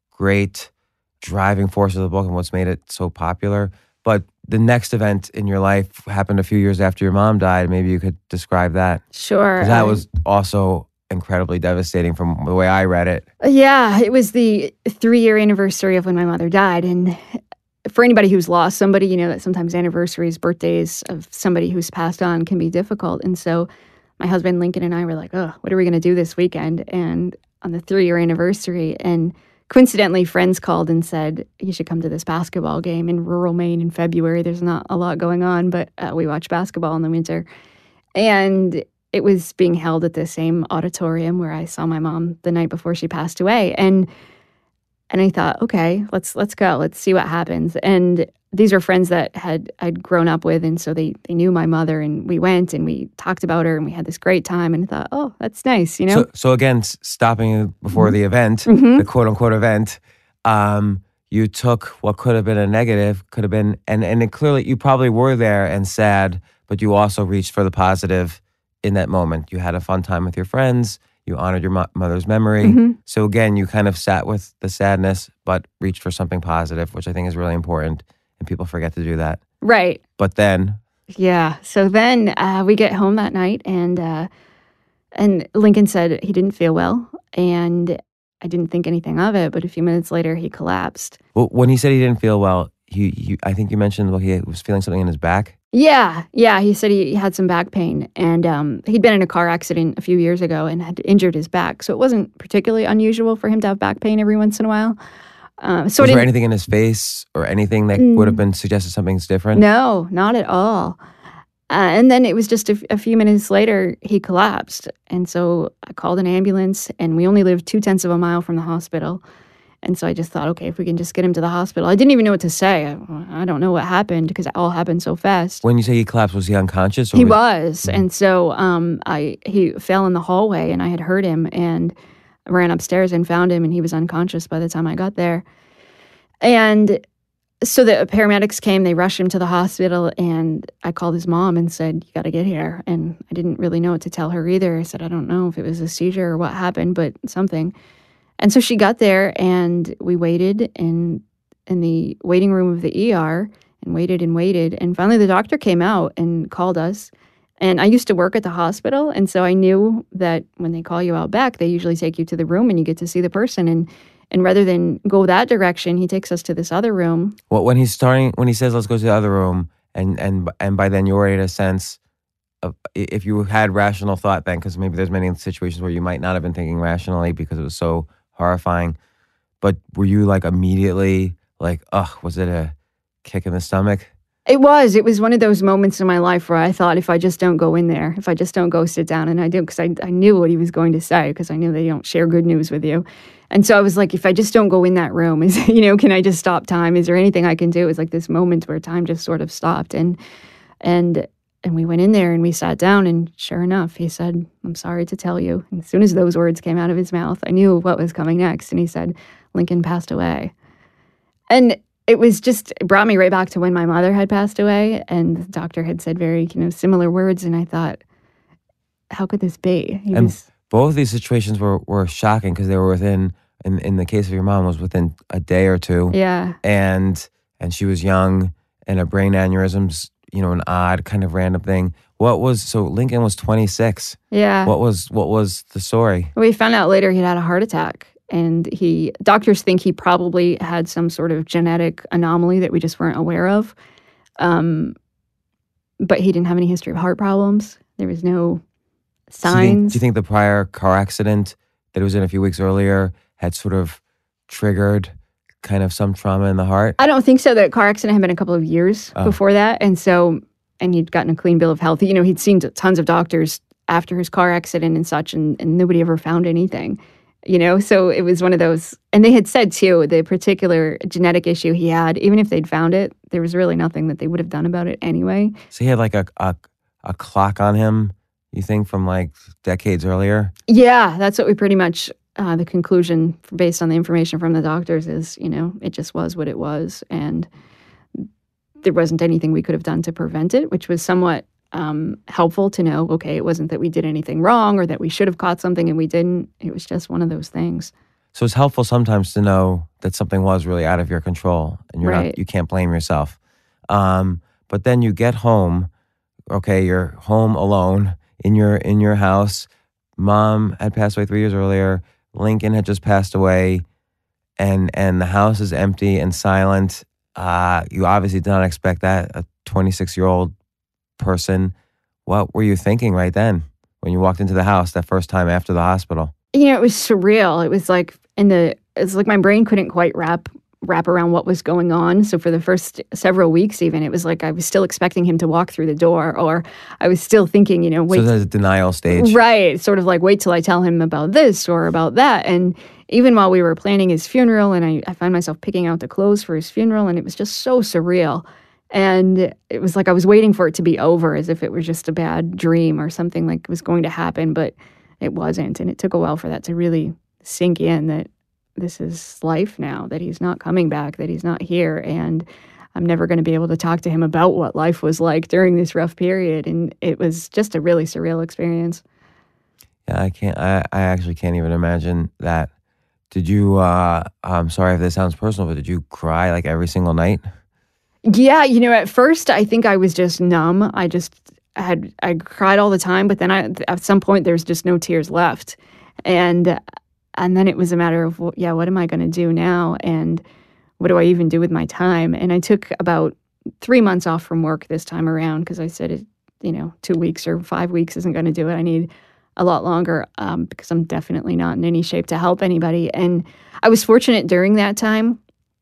[SPEAKER 1] great driving force of the book and what's made it so popular. But the next event in your life happened a few years after your mom died. Maybe you could describe that.
[SPEAKER 3] Sure.
[SPEAKER 1] 'Cause that
[SPEAKER 3] um,
[SPEAKER 1] was also incredibly devastating from the way I read it.
[SPEAKER 3] Yeah, it was the three-year anniversary of when my mother died. And for anybody who's lost somebody, you know that sometimes anniversaries, birthdays of somebody who's passed on can be difficult. And so my husband Lincoln and I were like, oh, what are we going to do this weekend? And on the three-year anniversary, and coincidentally, friends called and said, you should come to this basketball game in rural Maine in February. There's not a lot going on, but uh, we watch basketball in the winter. And it was being held at the same auditorium where I saw my mom the night before she passed away. And and I thought, okay, let's let's go. Let's see what happens. And these were friends that had I'd grown up with, and so they they knew my mother, and we went and we talked about her, and we had this great time. And I thought, oh, that's nice, you know.
[SPEAKER 1] So, so again, s- stopping before
[SPEAKER 3] Mm-hmm.
[SPEAKER 1] the event,
[SPEAKER 3] Mhm.
[SPEAKER 1] the quote unquote event, um, you took what could have been a negative, could have been, and and it clearly you probably were there and sad, but you also reached for the positive in that moment. You had a fun time with your friends. You honored your mo- mother's memory.
[SPEAKER 3] Mhm.
[SPEAKER 1] So again, you kind of sat with the sadness, but reached for something positive, which I think is really important. And people forget to do that.
[SPEAKER 3] Right.
[SPEAKER 1] But then,
[SPEAKER 3] Yeah. So then uh, we get home that night, and uh, and Lincoln said he didn't feel well, and I didn't think anything of it. But a few minutes later, he collapsed.
[SPEAKER 1] well, when he said he didn't feel well, he, he I think you mentioned well, he was feeling something in his back.
[SPEAKER 3] Yeah, yeah. He said he had some back pain, and um, he'd been in a car accident a few years ago and had injured his back. So it wasn't particularly unusual for him to have back pain every once in a while. Um, so
[SPEAKER 1] Was
[SPEAKER 3] it
[SPEAKER 1] there
[SPEAKER 3] didn't-
[SPEAKER 1] anything in his face or anything that would have been suggested something's different?
[SPEAKER 3] No, not at all. Uh, and then it was just a, f- a few minutes later, he collapsed. And so I called an ambulance, and we only lived two tenths of a mile from the hospital. And so I just thought, okay, if we can just get him to the hospital. I didn't even know what to say. I, I don't know what happened because it all happened so fast.
[SPEAKER 1] When you say he collapsed, was he unconscious? Or
[SPEAKER 3] he
[SPEAKER 1] was,
[SPEAKER 3] was.
[SPEAKER 1] Mm-hmm.
[SPEAKER 3] And so um, I he fell in the hallway, and I had heard him, and I ran upstairs and found him, and he was unconscious by the time I got there. And so the paramedics came, they rushed him to the hospital, and I called his mom and said, you got to get here. And I didn't really know what to tell her either. I said, I don't know if it was a seizure or what happened, but something. And so she got there, and we waited in in the waiting room of the E R and waited and waited. And finally the doctor came out and called us. And I used to work at the hospital, and so I knew that when they call you out back, they usually take you to the room and you get to see the person. And And rather than go that direction, he takes us to this other room.
[SPEAKER 1] Well, when he's starting, when he says, let's go to the other room, and and and by then you're already in a sense of, if you had rational thought then, because maybe there's many situations where you might not have been thinking rationally because it was so horrifying, but were you like immediately like, ugh, was it a kick in the stomach?
[SPEAKER 3] It was. It was one of those moments in my life where I thought, if I just don't go in there, if I just don't go sit down, and I did, because I, I knew what he was going to say, because I knew they don't share good news with you. And so I was like, if I just don't go in that room, is, you know, can I just stop time? Is there anything I can do? It was like this moment where time just sort of stopped. And and and we went in there and we sat down, and sure enough, he said, I'm sorry to tell you. And as soon as those words came out of his mouth, I knew what was coming next. And he said, Lincoln passed away. And it was just, it brought me right back to when my mother had passed away, and the doctor had said very, you know, similar words. And I thought, how could this be? He
[SPEAKER 1] and
[SPEAKER 3] was,
[SPEAKER 1] both of these situations were, were shocking because they were within, in, in the case of your mom, was within a day or two.
[SPEAKER 3] yeah.
[SPEAKER 1] And and she was young, and a brain aneurysm's, you know, an odd kind of random thing. What was, so Lincoln was twenty-six.
[SPEAKER 3] Yeah.
[SPEAKER 1] What was, what was the story?
[SPEAKER 3] We found out later he'd had a heart attack. And he, doctors think he probably had some sort of genetic anomaly that we just weren't aware of. Um, but he didn't have any history of heart problems. There was no signs.
[SPEAKER 1] Do you, think, do you think the prior car accident that he was in a few weeks earlier had sort of triggered kind of some trauma in the heart?
[SPEAKER 3] I don't think so. The car accident had been a couple of years
[SPEAKER 1] Oh.
[SPEAKER 3] before that. And so, and he'd gotten a clean bill of health. You know, he'd seen tons of doctors after his car accident and such, and, and nobody ever found anything. You know, so it was one of those, and they had said too, the particular genetic issue he had, even if they'd found it, there was really nothing that they would have done about it anyway.
[SPEAKER 1] So he had like a, a, a clock on him, you think, from like decades earlier?
[SPEAKER 3] Yeah, that's what we pretty much, uh, the conclusion based on the information from the doctors is, you know, it just was what it was. And there wasn't anything we could have done to prevent it, which was somewhat Um, helpful to know, okay, it wasn't that we did anything wrong or that we should have caught something and we didn't. It was just one of those things.
[SPEAKER 1] So it's helpful sometimes to know that something was really out of your control and you're
[SPEAKER 3] Right.
[SPEAKER 1] not, you can't blame yourself. Um, but then you get home, okay, you're home alone in your in your house. Mom had passed away three years earlier. Lincoln had just passed away, and and the house is empty and silent. Uh, you obviously did not expect that, a twenty-six-year-old person. What were you thinking right then when you walked into the house that first time after the hospital?
[SPEAKER 3] You know, it was surreal. It was like in the, it's like my brain couldn't quite wrap wrap around what was going on. So for the first several weeks even, it was like I was still expecting him to walk through the door, or I was still thinking, you know, wait.
[SPEAKER 1] So there's a denial stage.
[SPEAKER 3] Right. Sort of like, wait till I tell him about this or about that. And even while we were planning his funeral, and I, I find myself picking out the clothes for his funeral, and it was just so surreal. And it was like I was waiting for it to be over, as if it was just a bad dream or something like was going to happen, but it wasn't. And it took a while for that to really sink in, that this is life now, that he's not coming back, that he's not here. And I'm never going to be able to talk to him about what life was like during this rough period. And it was just a really surreal experience.
[SPEAKER 1] Yeah, I can't, I, I actually can't even imagine that. Did you, uh, I'm sorry if this sounds personal, but did you cry like every single night?
[SPEAKER 3] Yeah, you know, at first I think I was just numb. I just had, I cried all the time, but then I, at some point there's just no tears left. And, and then it was a matter of, well, yeah, what am I going to do now? And what do I even do with my time? And I took about three months off from work this time around, because I said, it, you know, two weeks or five weeks isn't going to do it. I need a lot longer, um, because I'm definitely not in any shape to help anybody. And I was fortunate during that time.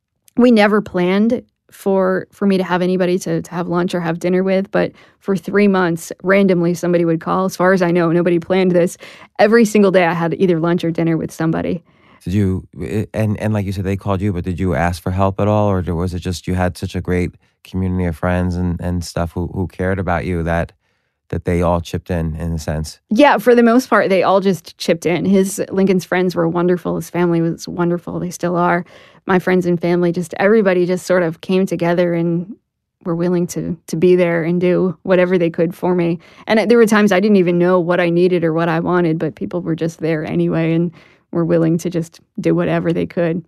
[SPEAKER 3] We never planned for for me to have anybody to, to have lunch or have dinner with, but for three months, randomly somebody would call. As far as I know, nobody planned this. Every single day I had either lunch or dinner with somebody.
[SPEAKER 1] Did you, and, and like you said, they called you, but did you ask for help at all? Or was it just you had such a great community of friends and, and stuff who, who cared about you that that they all chipped in, in a sense?
[SPEAKER 3] Yeah, for the most part, they all just chipped in. His Lincoln's friends were wonderful. His family was wonderful. They still are. My friends and family, just everybody just sort of came together and were willing to to be there and do whatever they could for me. And there were times I didn't even know what I needed or what I wanted, but people were just there anyway and were willing to just do whatever they could.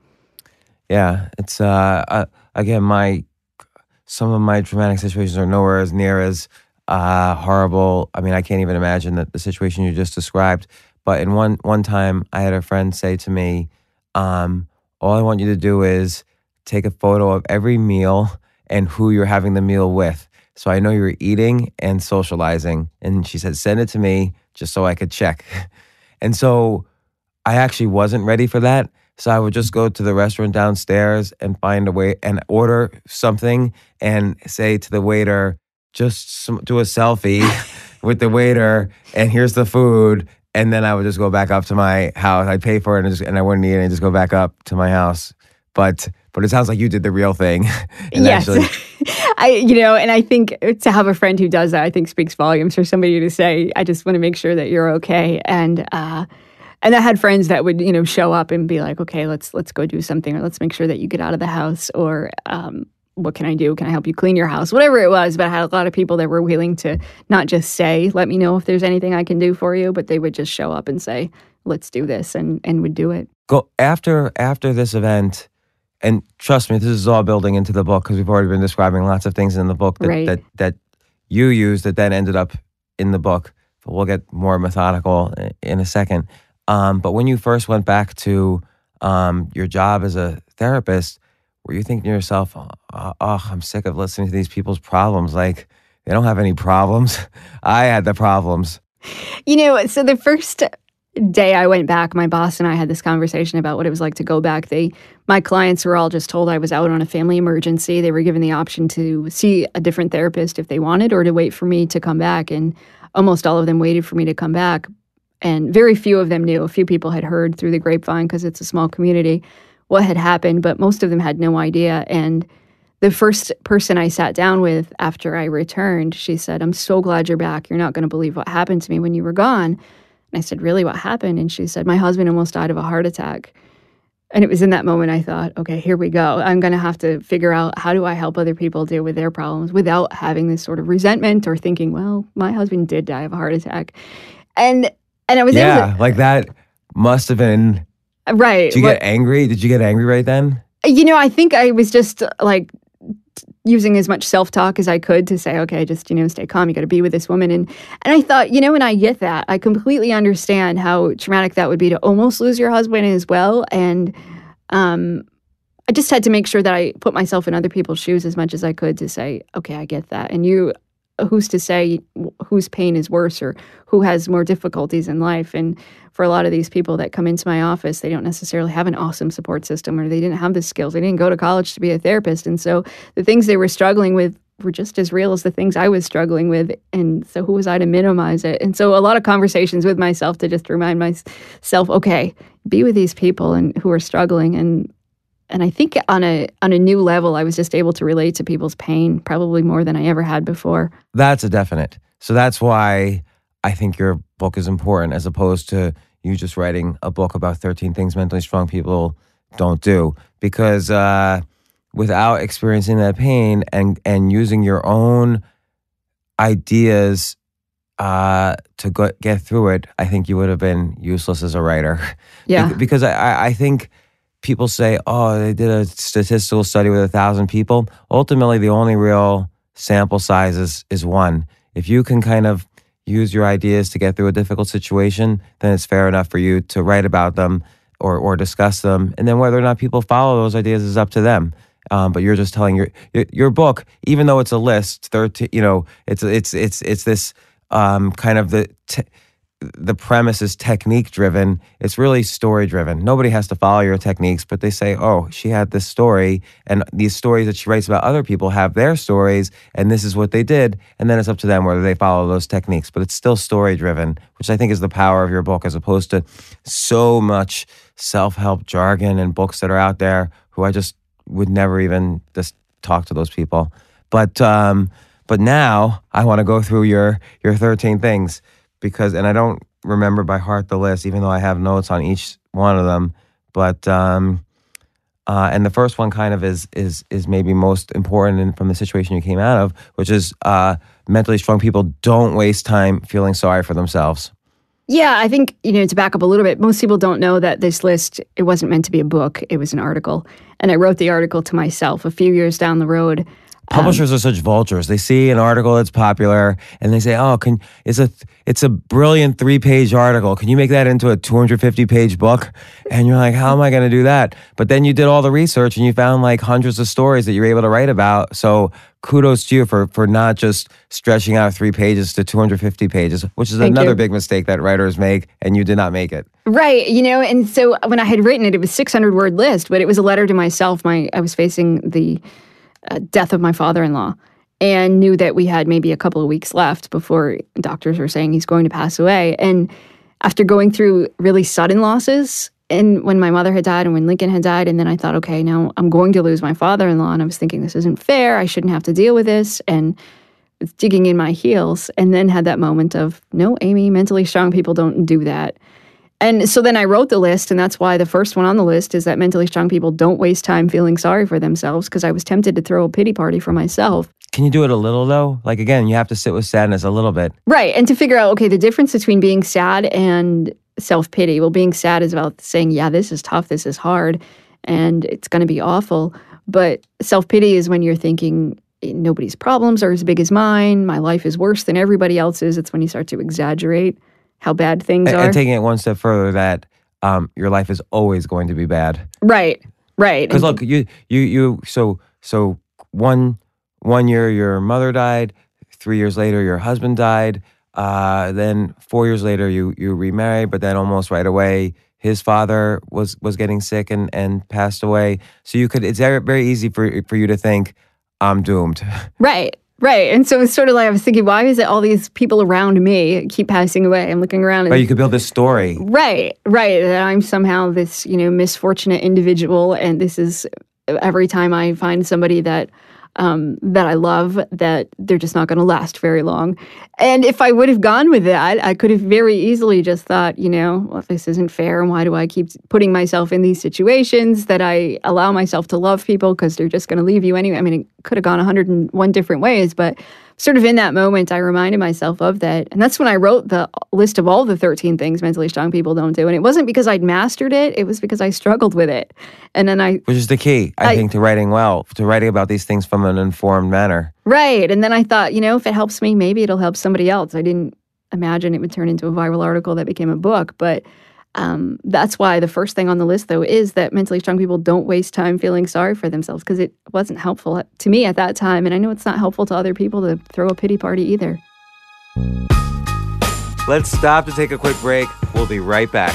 [SPEAKER 1] Yeah, it's, uh, uh again, my, some of my traumatic situations are nowhere as near as Uh, horrible. I mean, I can't even imagine that the situation you just described. But in one one time, I had a friend say to me, um, all I want you to do is take a photo of every meal and who you're having the meal with. So I know you're eating and socializing. And she said, send it to me just so I could check. And so I actually wasn't ready for that. So I would just go to the restaurant downstairs and find a way and order something and say to the waiter, just some, do a selfie with the waiter, and here's the food. And then I would just go back up to my house. I'd pay for it, and, just, and I wouldn't eat it, and just go back up to my house. But but it sounds like you did the real thing.
[SPEAKER 3] Yes. Actually... I, you know, and I think to have a friend who does that, I think speaks volumes for somebody to say, I just want to make sure that you're okay. And uh, and I had friends that would, you know, show up and be like, okay, let's let's go do something, or let's make sure that you get out of the house, or um, what can I do? Can I help you clean your house? Whatever it was, but I had a lot of people that were willing to not just say, let me know if there's anything I can do for you, but they would just show up and say, let's do this, and, and would do it.
[SPEAKER 1] Go after after this event, and trust me, this is all building into the book because we've already been describing lots of things in the book that,
[SPEAKER 3] right.
[SPEAKER 1] that, that you used that then ended up in the book. But we'll get more methodical in a second. Um, but when you first went back to um, your job as a therapist, were you thinking to yourself, oh, oh, I'm sick of listening to these people's problems? Like, they don't have any problems. I had the problems.
[SPEAKER 3] You know, so the first day I went back, my boss and I had this conversation about what it was like to go back. They, my clients were all just told I was out on a family emergency. They were given the option to see a different therapist if they wanted, or to wait for me to come back. And almost all of them waited for me to come back. And very few of them knew. A few people had heard through the grapevine because it's a small community what had happened, but most of them had no idea. And the first person I sat down with after I returned, she said, I'm so glad you're back. You're not going to believe what happened to me when you were gone. And I said, really, what happened? And she said, my husband almost died of a heart attack. And it was in that moment I thought, okay, here we go. I'm going to have to figure out, how do I help other people deal with their problems without having this sort of resentment or thinking, well, my husband did die of a heart attack. And and I was
[SPEAKER 1] yeah,
[SPEAKER 3] able to,
[SPEAKER 1] like that must have been...
[SPEAKER 3] Right.
[SPEAKER 1] Did you get angry? Did you get angry right then?
[SPEAKER 3] You know, I think I was just like using as much self-talk as I could to say, okay, just, you know, stay calm. You got to be with this woman. And and I thought, you know, and I get that. I completely understand how traumatic that would be to almost lose your husband as well. And um, I just had to make sure that I put myself in other people's shoes as much as I could to say, okay, I get that. And you, who's to say whose pain is worse or who has more difficulties in life? And for a lot of these people that come into my office, they don't necessarily have an awesome support system, or they didn't have the skills. They didn't go to college to be a therapist. And so the things they were struggling with were just as real as the things I was struggling with. And so who was I to minimize it? And so a lot of conversations with myself to just remind myself, okay, be with these people and who are struggling. And and I think on a on a new level, I was just able to relate to people's pain probably more than I ever had before.
[SPEAKER 1] That's a definite. So that's why I think your book is important, as opposed to you just writing a book about thirteen things mentally strong people don't do. Because uh, without experiencing that pain and, and using your own ideas uh, to go, get through it, I think you would have been useless as a writer.
[SPEAKER 3] Yeah.
[SPEAKER 1] Be- because I, I think people say, oh, they did a statistical study with a thousand people. Ultimately, the only real sample size is, is one. If you can kind of use your ideas to get through a difficult situation, then it's fair enough for you to write about them or or discuss them. And then whether or not people follow those ideas is up to them. Um, but you're just telling your, your your book, even though it's a list, thirteen, you know, it's it's it's it's this um, kind of the t- the premise is technique driven. It's really story driven. Nobody has to follow your techniques, but they say, oh, she had this story, and these stories that she writes about other people have their stories, and this is what they did. And then it's up to them whether they follow those techniques. But it's still story driven, which I think is the power of your book, as opposed to so much self-help jargon and books that are out there who I just would never even just talk to those people. But um, but now I want to go through your your thirteen things. Because, and I don't remember by heart the list, even though I have notes on each one of them. But, um, uh, and the first one kind of is is is maybe most important in, from the situation you came out of, which is uh, mentally strong people don't waste time feeling sorry for themselves.
[SPEAKER 3] Yeah, I think, you know, to back up a little bit, most people don't know that this list, it wasn't meant to be a book. It was an article. And I wrote the article to myself a few years down the road.
[SPEAKER 1] Publishers um, are such vultures. They see an article that's popular and they say, "Oh, can it's a it's a brilliant three-page article. Can you make that into a two hundred fifty page book?" And you're like, "How am I going to do that?" But then you did all the research and you found like hundreds of stories that you were able to write about. So kudos to you for for not just stretching out three pages to two hundred fifty pages, which is
[SPEAKER 3] Thank
[SPEAKER 1] another
[SPEAKER 3] you.
[SPEAKER 1] big mistake that writers make, and you did not make it.
[SPEAKER 3] Right, you know, and so when I had written it, it was a six hundred word list, but it was a letter to myself. My I was facing the Uh, death of my father-in-law, and knew that we had maybe a couple of weeks left before doctors were saying he's going to pass away. And after going through really sudden losses, and when my mother had died and when Lincoln had died, and then I thought, okay, now I'm going to lose my father-in-law, and I was thinking this isn't fair, I shouldn't have to deal with this, and was digging in my heels, and then had that moment of, no, Amy, mentally strong people don't do that. And so then I wrote the list, and that's why the first one on the list is that mentally strong people don't waste time feeling sorry for themselves, because I was tempted to throw a pity party for myself.
[SPEAKER 1] Can you do it a little, though? Like, again, you have to sit with sadness a little bit.
[SPEAKER 3] Right, and to figure out, okay, the difference between being sad and self-pity. Well, being sad is about saying, yeah, this is tough, this is hard, and it's going to be awful. But self-pity is when you're thinking, nobody's problems are as big as mine, my life is worse than everybody else's. It's when you start to exaggerate how bad things
[SPEAKER 1] and,
[SPEAKER 3] are.
[SPEAKER 1] And taking it one step further, that um, your life is always going to be bad.
[SPEAKER 3] Right, right.
[SPEAKER 1] Because look, you, you, you. So, so one, one year your mother died. Three years later, your husband died. Uh, then four years later, you you remarried. But then almost right away, his father was was getting sick and and passed away. So you could. It's very very easy for for you to think, I'm doomed.
[SPEAKER 3] Right. Right. And so it's sort of like I was thinking, why is it all these people around me keep passing away? I'm looking around. And,
[SPEAKER 1] but you could build this story.
[SPEAKER 3] Right. Right. That I'm somehow this, you know, misfortunate individual. And this is every time I find somebody that um, that I love, that they're just not going to last very long. And if I would have gone with that, I could have very easily just thought, you know, well, if this isn't fair, and why do I keep putting myself in these situations that I allow myself to love people because they're just going to leave you anyway? I mean, it could have gone a hundred and one different ways, but sort of in that moment, I reminded myself of that. And that's when I wrote the list of all the thirteen things mentally strong people don't do. And it wasn't because I'd mastered it. It was because I struggled with it. And then I...
[SPEAKER 1] Which is the key, I, I think, to writing well, to writing about these things from an informed manner.
[SPEAKER 3] Right. And then I thought, you know, if it helps me, maybe it'll help somebody else. I didn't imagine it would turn into a viral article that became a book. But um, that's why the first thing on the list, though, is that mentally strong people don't waste time feeling sorry for themselves, because it wasn't helpful to me at that time. And I know it's not helpful to other people to throw a pity party either.
[SPEAKER 1] Let's stop to take a quick break. We'll be right back.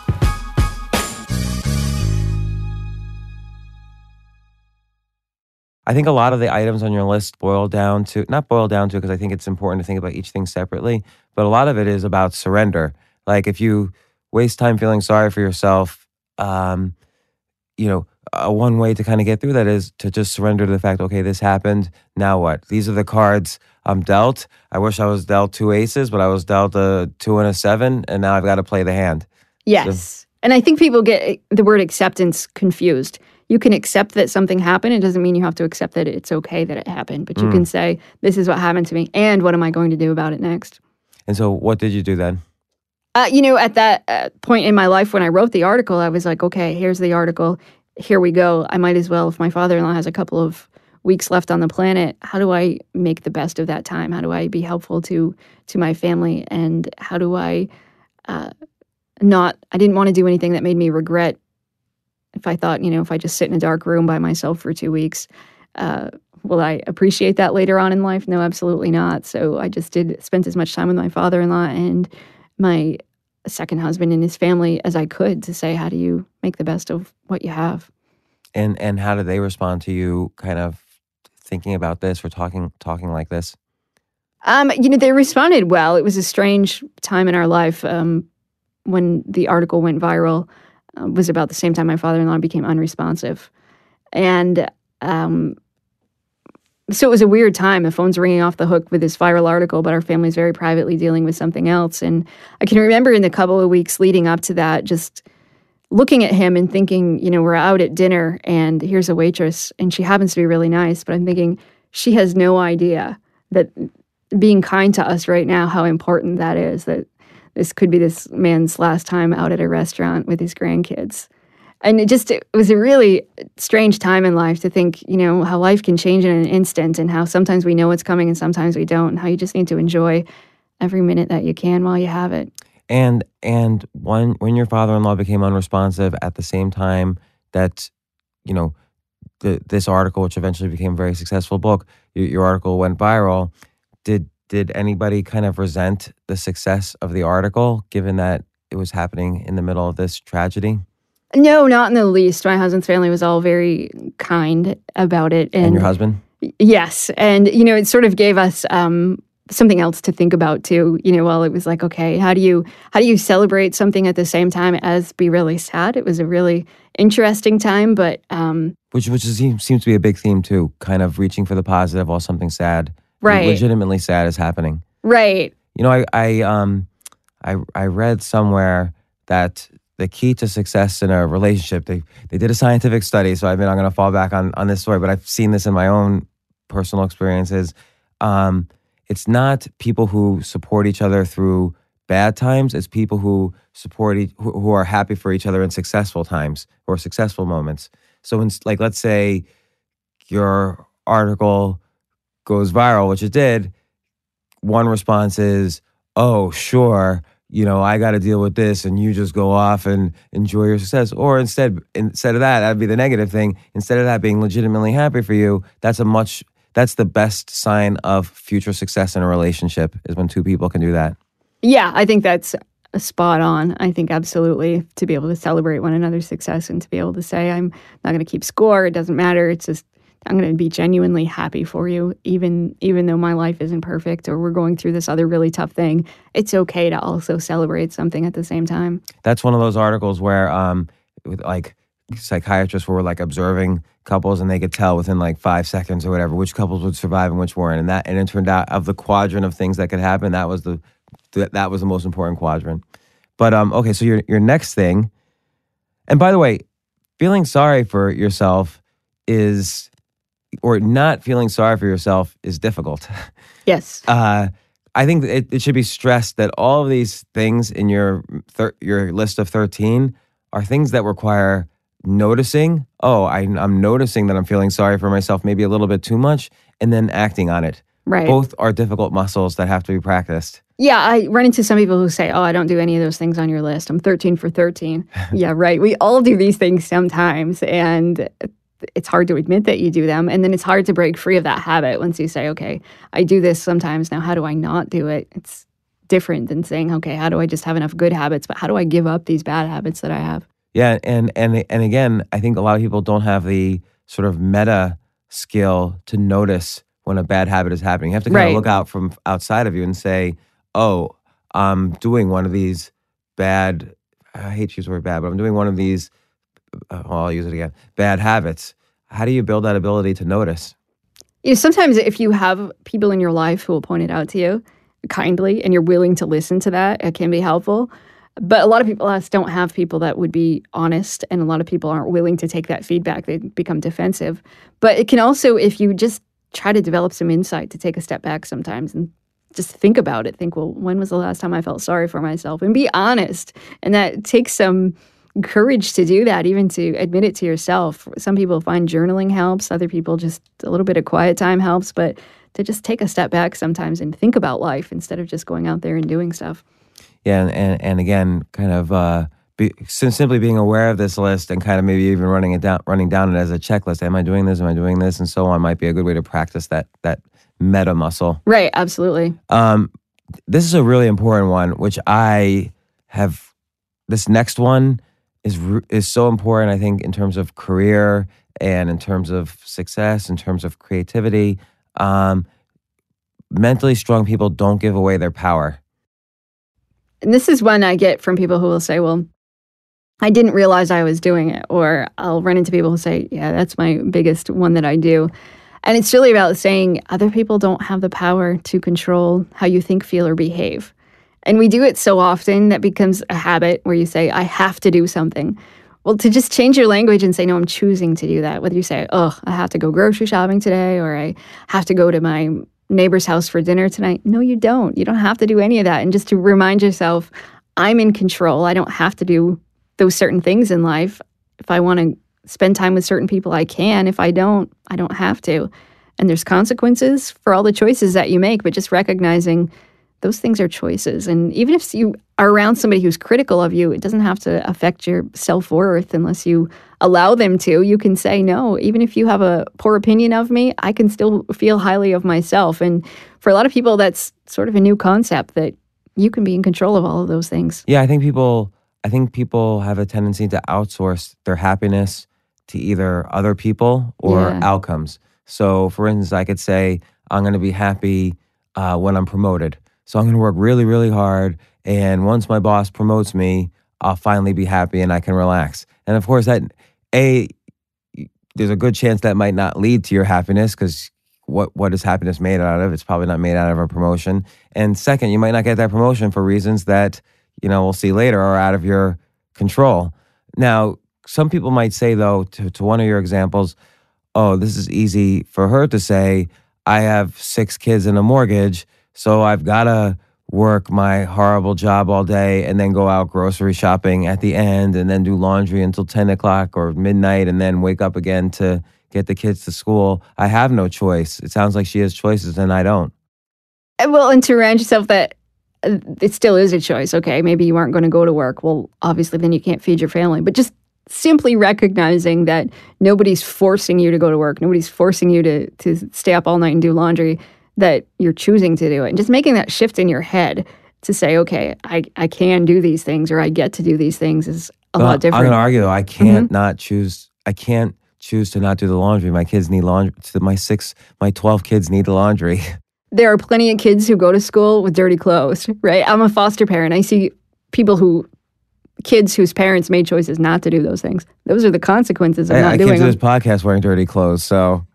[SPEAKER 1] I think a lot of the items on your list boil down to, not boil down to, because I think it's important to think about each thing separately, but a lot of it is about surrender. Like if you waste time feeling sorry for yourself, um, you know, uh, one way to kind of get through that is to just surrender to the fact, okay, this happened, now what? These are the cards I'm dealt. I wish I was dealt two aces, but I was dealt a two and a seven, and now I've got to play the hand.
[SPEAKER 3] Yes. So, and I think people get the word acceptance confused. You can accept that something happened. It doesn't mean you have to accept that it's okay that it happened. But you mm. can say, this is what happened to me, and what am I going to do about it next?
[SPEAKER 1] And so what did you do then?
[SPEAKER 3] Uh, you know, at that uh, point in my life when I wrote the article, I was like, okay, here's the article. Here we go. I might as well, if my father-in-law has a couple of weeks left on the planet, how do I make the best of that time? How do I be helpful to to my family? And how do I uh, not, I didn't want to do anything that made me regret. If I thought, you know, if I just sit in a dark room by myself for two weeks, uh, will I appreciate that later on in life? No, absolutely not. So I just did spend as much time with my father-in-law, and my second husband and his family as I could to say, how do you make the best of what you have?
[SPEAKER 1] And and how did they respond to you kind of thinking about this or talking talking like this?
[SPEAKER 3] Um, you know, they responded well. It was a strange time in our life. Um, when the article went viral, uh, was about the same time my father-in-law became unresponsive. And um, so it was a weird time. The phone's ringing off the hook with this viral article, but our family's very privately dealing with something else. And I can remember in the couple of weeks leading up to that, just looking at him and thinking, you know, we're out at dinner and here's a waitress and she happens to be really nice, but I'm thinking she has no idea that being kind to us right now, how important that is, that this could be this man's last time out at a restaurant with his grandkids. And it just, it was a really strange time in life to think, you know, how life can change in an instant and how sometimes we know it's coming and sometimes we don't, and how you just need to enjoy every minute that you can while you have it.
[SPEAKER 1] And and when when your father-in-law became unresponsive at the same time that, you know, the, this article, which eventually became a very successful book, your, your article went viral, did did anybody kind of resent the success of the article, given that it was happening in the middle of this tragedy?
[SPEAKER 3] No, not in the least. My husband's family was all very kind about it. And,
[SPEAKER 1] And your husband?
[SPEAKER 3] Yes. And, you know, it sort of gave us um, something else to think about too. You know, well, it was like, okay, how do you how do you celebrate something at the same time as be really sad? It was a really interesting time, but um,
[SPEAKER 1] which which is, seems to be a big theme too, kind of reaching for the positive while something sad,
[SPEAKER 3] right,
[SPEAKER 1] legitimately sad is happening.
[SPEAKER 3] Right.
[SPEAKER 1] You know, I I um I I read somewhere that the key to success in a relationship, they they did a scientific study, so I mean I'm going to fall back on on this story, but I've seen this in my own personal experiences. Um, it's not people who support each other through bad times. It's people who support each, who, who are happy for each other in successful times or successful moments. So, in, like, let's say your article goes viral, which it did. One response is, "Oh, sure, you know, I got to deal with this," and you just go off and enjoy your success. Or instead, instead of that, that'd be the negative thing. Instead of that being legitimately happy for you, that's a much That's the best sign of future success in a relationship, is when two people can do that.
[SPEAKER 3] Yeah, I think that's spot on. I think absolutely to be able to celebrate one another's success and to be able to say, I'm not going to keep score. It doesn't matter. It's just, I'm going to be genuinely happy for you, even even though my life isn't perfect or we're going through this other really tough thing. It's okay to also celebrate something at the same time.
[SPEAKER 1] That's one of those articles where, um, with like, psychiatrists were like observing couples and they could tell within like five seconds or whatever which couples would survive and which weren't, and that and it turned out of the quadrant of things that could happen, that was the that was the most important quadrant. But um, okay, so your your next thing, and by the way, feeling sorry for yourself is, or not feeling sorry for yourself is difficult.
[SPEAKER 3] Yes.
[SPEAKER 1] Uh, I think it, it should be stressed that all of these things in your thir- your list of thirteen are things that require noticing, oh, I, I'm noticing that I'm feeling sorry for myself maybe a little bit too much, and then acting on it.
[SPEAKER 3] Right.
[SPEAKER 1] Both are difficult muscles that have to be practiced.
[SPEAKER 3] Yeah, I run into some people who say, oh, I don't do any of those things on your list. I'm thirteen for thirteen. Yeah, right. We all do these things sometimes, and it's hard to admit that you do them. And then it's hard to break free of that habit once you say, okay, I do this sometimes. Now, how do I not do it? It's different than saying, okay, how do I just have enough good habits, but how do I give up these bad habits that I have?
[SPEAKER 1] Yeah, and and and again, I think a lot of people don't have the sort of meta skill to notice when a bad habit is happening. You have to kind
[SPEAKER 3] Right.
[SPEAKER 1] of look out from outside of you and say, oh, I'm doing one of these bad, I hate to use the word bad, but I'm doing one of these, uh, well, I'll use it again, bad habits. How do you build that ability to notice?
[SPEAKER 3] You know, sometimes if you have people in your life who will point it out to you kindly and you're willing to listen to that, it can be helpful. But a lot of people else don't have people that would be honest, and a lot of people aren't willing to take that feedback. They become defensive. But it can also, if you just try to develop some insight, to take a step back sometimes and just think about it. Think, well, when was the last time I felt sorry for myself? And be honest. And that takes some courage to do that, even to admit it to yourself. Some people find journaling helps. Other people just a little bit of quiet time helps. But to just take a step back sometimes and think about life instead of just going out there and doing stuff.
[SPEAKER 1] Yeah, and, and, and again, kind of uh, be, simply being aware of this list and kind of maybe even running it down, running down it as a checklist. Am I doing this? Am I doing this? And so on might be a good way to practice that that meta muscle.
[SPEAKER 3] Right, absolutely.
[SPEAKER 1] Um, this is a really important one, which I have. This next one is is so important, I think, in terms of career and in terms of success, in terms of creativity. Um, mentally strong people don't give away their power.
[SPEAKER 3] And this is one I get from people who will say, well, I didn't realize I was doing it. Or I'll run into people who say, yeah, that's my biggest one that I do. And it's really about saying other people don't have the power to control how you think, feel, or behave. And we do it so often that becomes a habit where you say, I have to do something. Well, to just change your language and say, no, I'm choosing to do that. Whether you say, oh, I have to go grocery shopping today, or I have to go to my neighbor's house for dinner tonight. No, you don't. You don't have to do any of that. And just to remind yourself, I'm in control. I don't have to do those certain things in life. If I want to spend time with certain people, I can. If I don't, I don't have to. And there's consequences for all the choices that you make, but just recognizing those things are choices. And even if you are around somebody who's critical of you, it doesn't have to affect your self-worth unless you allow them to. You can say, no, even if you have a poor opinion of me, I can still feel highly of myself. And for a lot of people, that's sort of a new concept that you can be in control of all of those things.
[SPEAKER 1] Yeah, I think people I think people have a tendency to outsource their happiness to either other people or
[SPEAKER 3] Yeah.
[SPEAKER 1] outcomes. So for instance, I could say, I'm going to be happy uh, when I'm promoted. So I'm going to work really, really hard. And once my boss promotes me, I'll finally be happy and I can relax. And of course, that A, there's a good chance that might not lead to your happiness, because what, what is happiness made out of? It's probably not made out of a promotion. And second, you might not get that promotion for reasons that, you know, we'll see later are out of your control. Now, some people might say, though, to, to one of your examples, oh, this is easy for her to say, I have six kids and a mortgage, so I've got to work my horrible job all day and then go out grocery shopping at the end and then do laundry until ten o'clock or midnight and then wake up again to get the kids to school. I have no choice. It sounds like she has choices and I don't.
[SPEAKER 3] And well, and to remind yourself that uh, it still is a choice. Okay, maybe you aren't going to go to work. Well, obviously, then you can't feed your family. But just simply recognizing that nobody's forcing you to go to work. Nobody's forcing you to to stay up all night and do laundry, that you're choosing to do it. And just making that shift in your head to say, okay, I, I can do these things or I get to do these things is a
[SPEAKER 1] Well,
[SPEAKER 3] lot different.
[SPEAKER 1] I'm going to argue, though, I can't
[SPEAKER 3] Mm-hmm.
[SPEAKER 1] not choose. I can't choose to not do the laundry. My kids need laundry. My six, my twelve kids need the laundry.
[SPEAKER 3] There are plenty of kids who go to school with dirty clothes, right? I'm a foster parent. I see people who, kids whose parents made choices not to do those things. Those are the consequences of
[SPEAKER 1] I,
[SPEAKER 3] not
[SPEAKER 1] I
[SPEAKER 3] doing
[SPEAKER 1] can't do
[SPEAKER 3] them.
[SPEAKER 1] this podcast wearing dirty clothes, so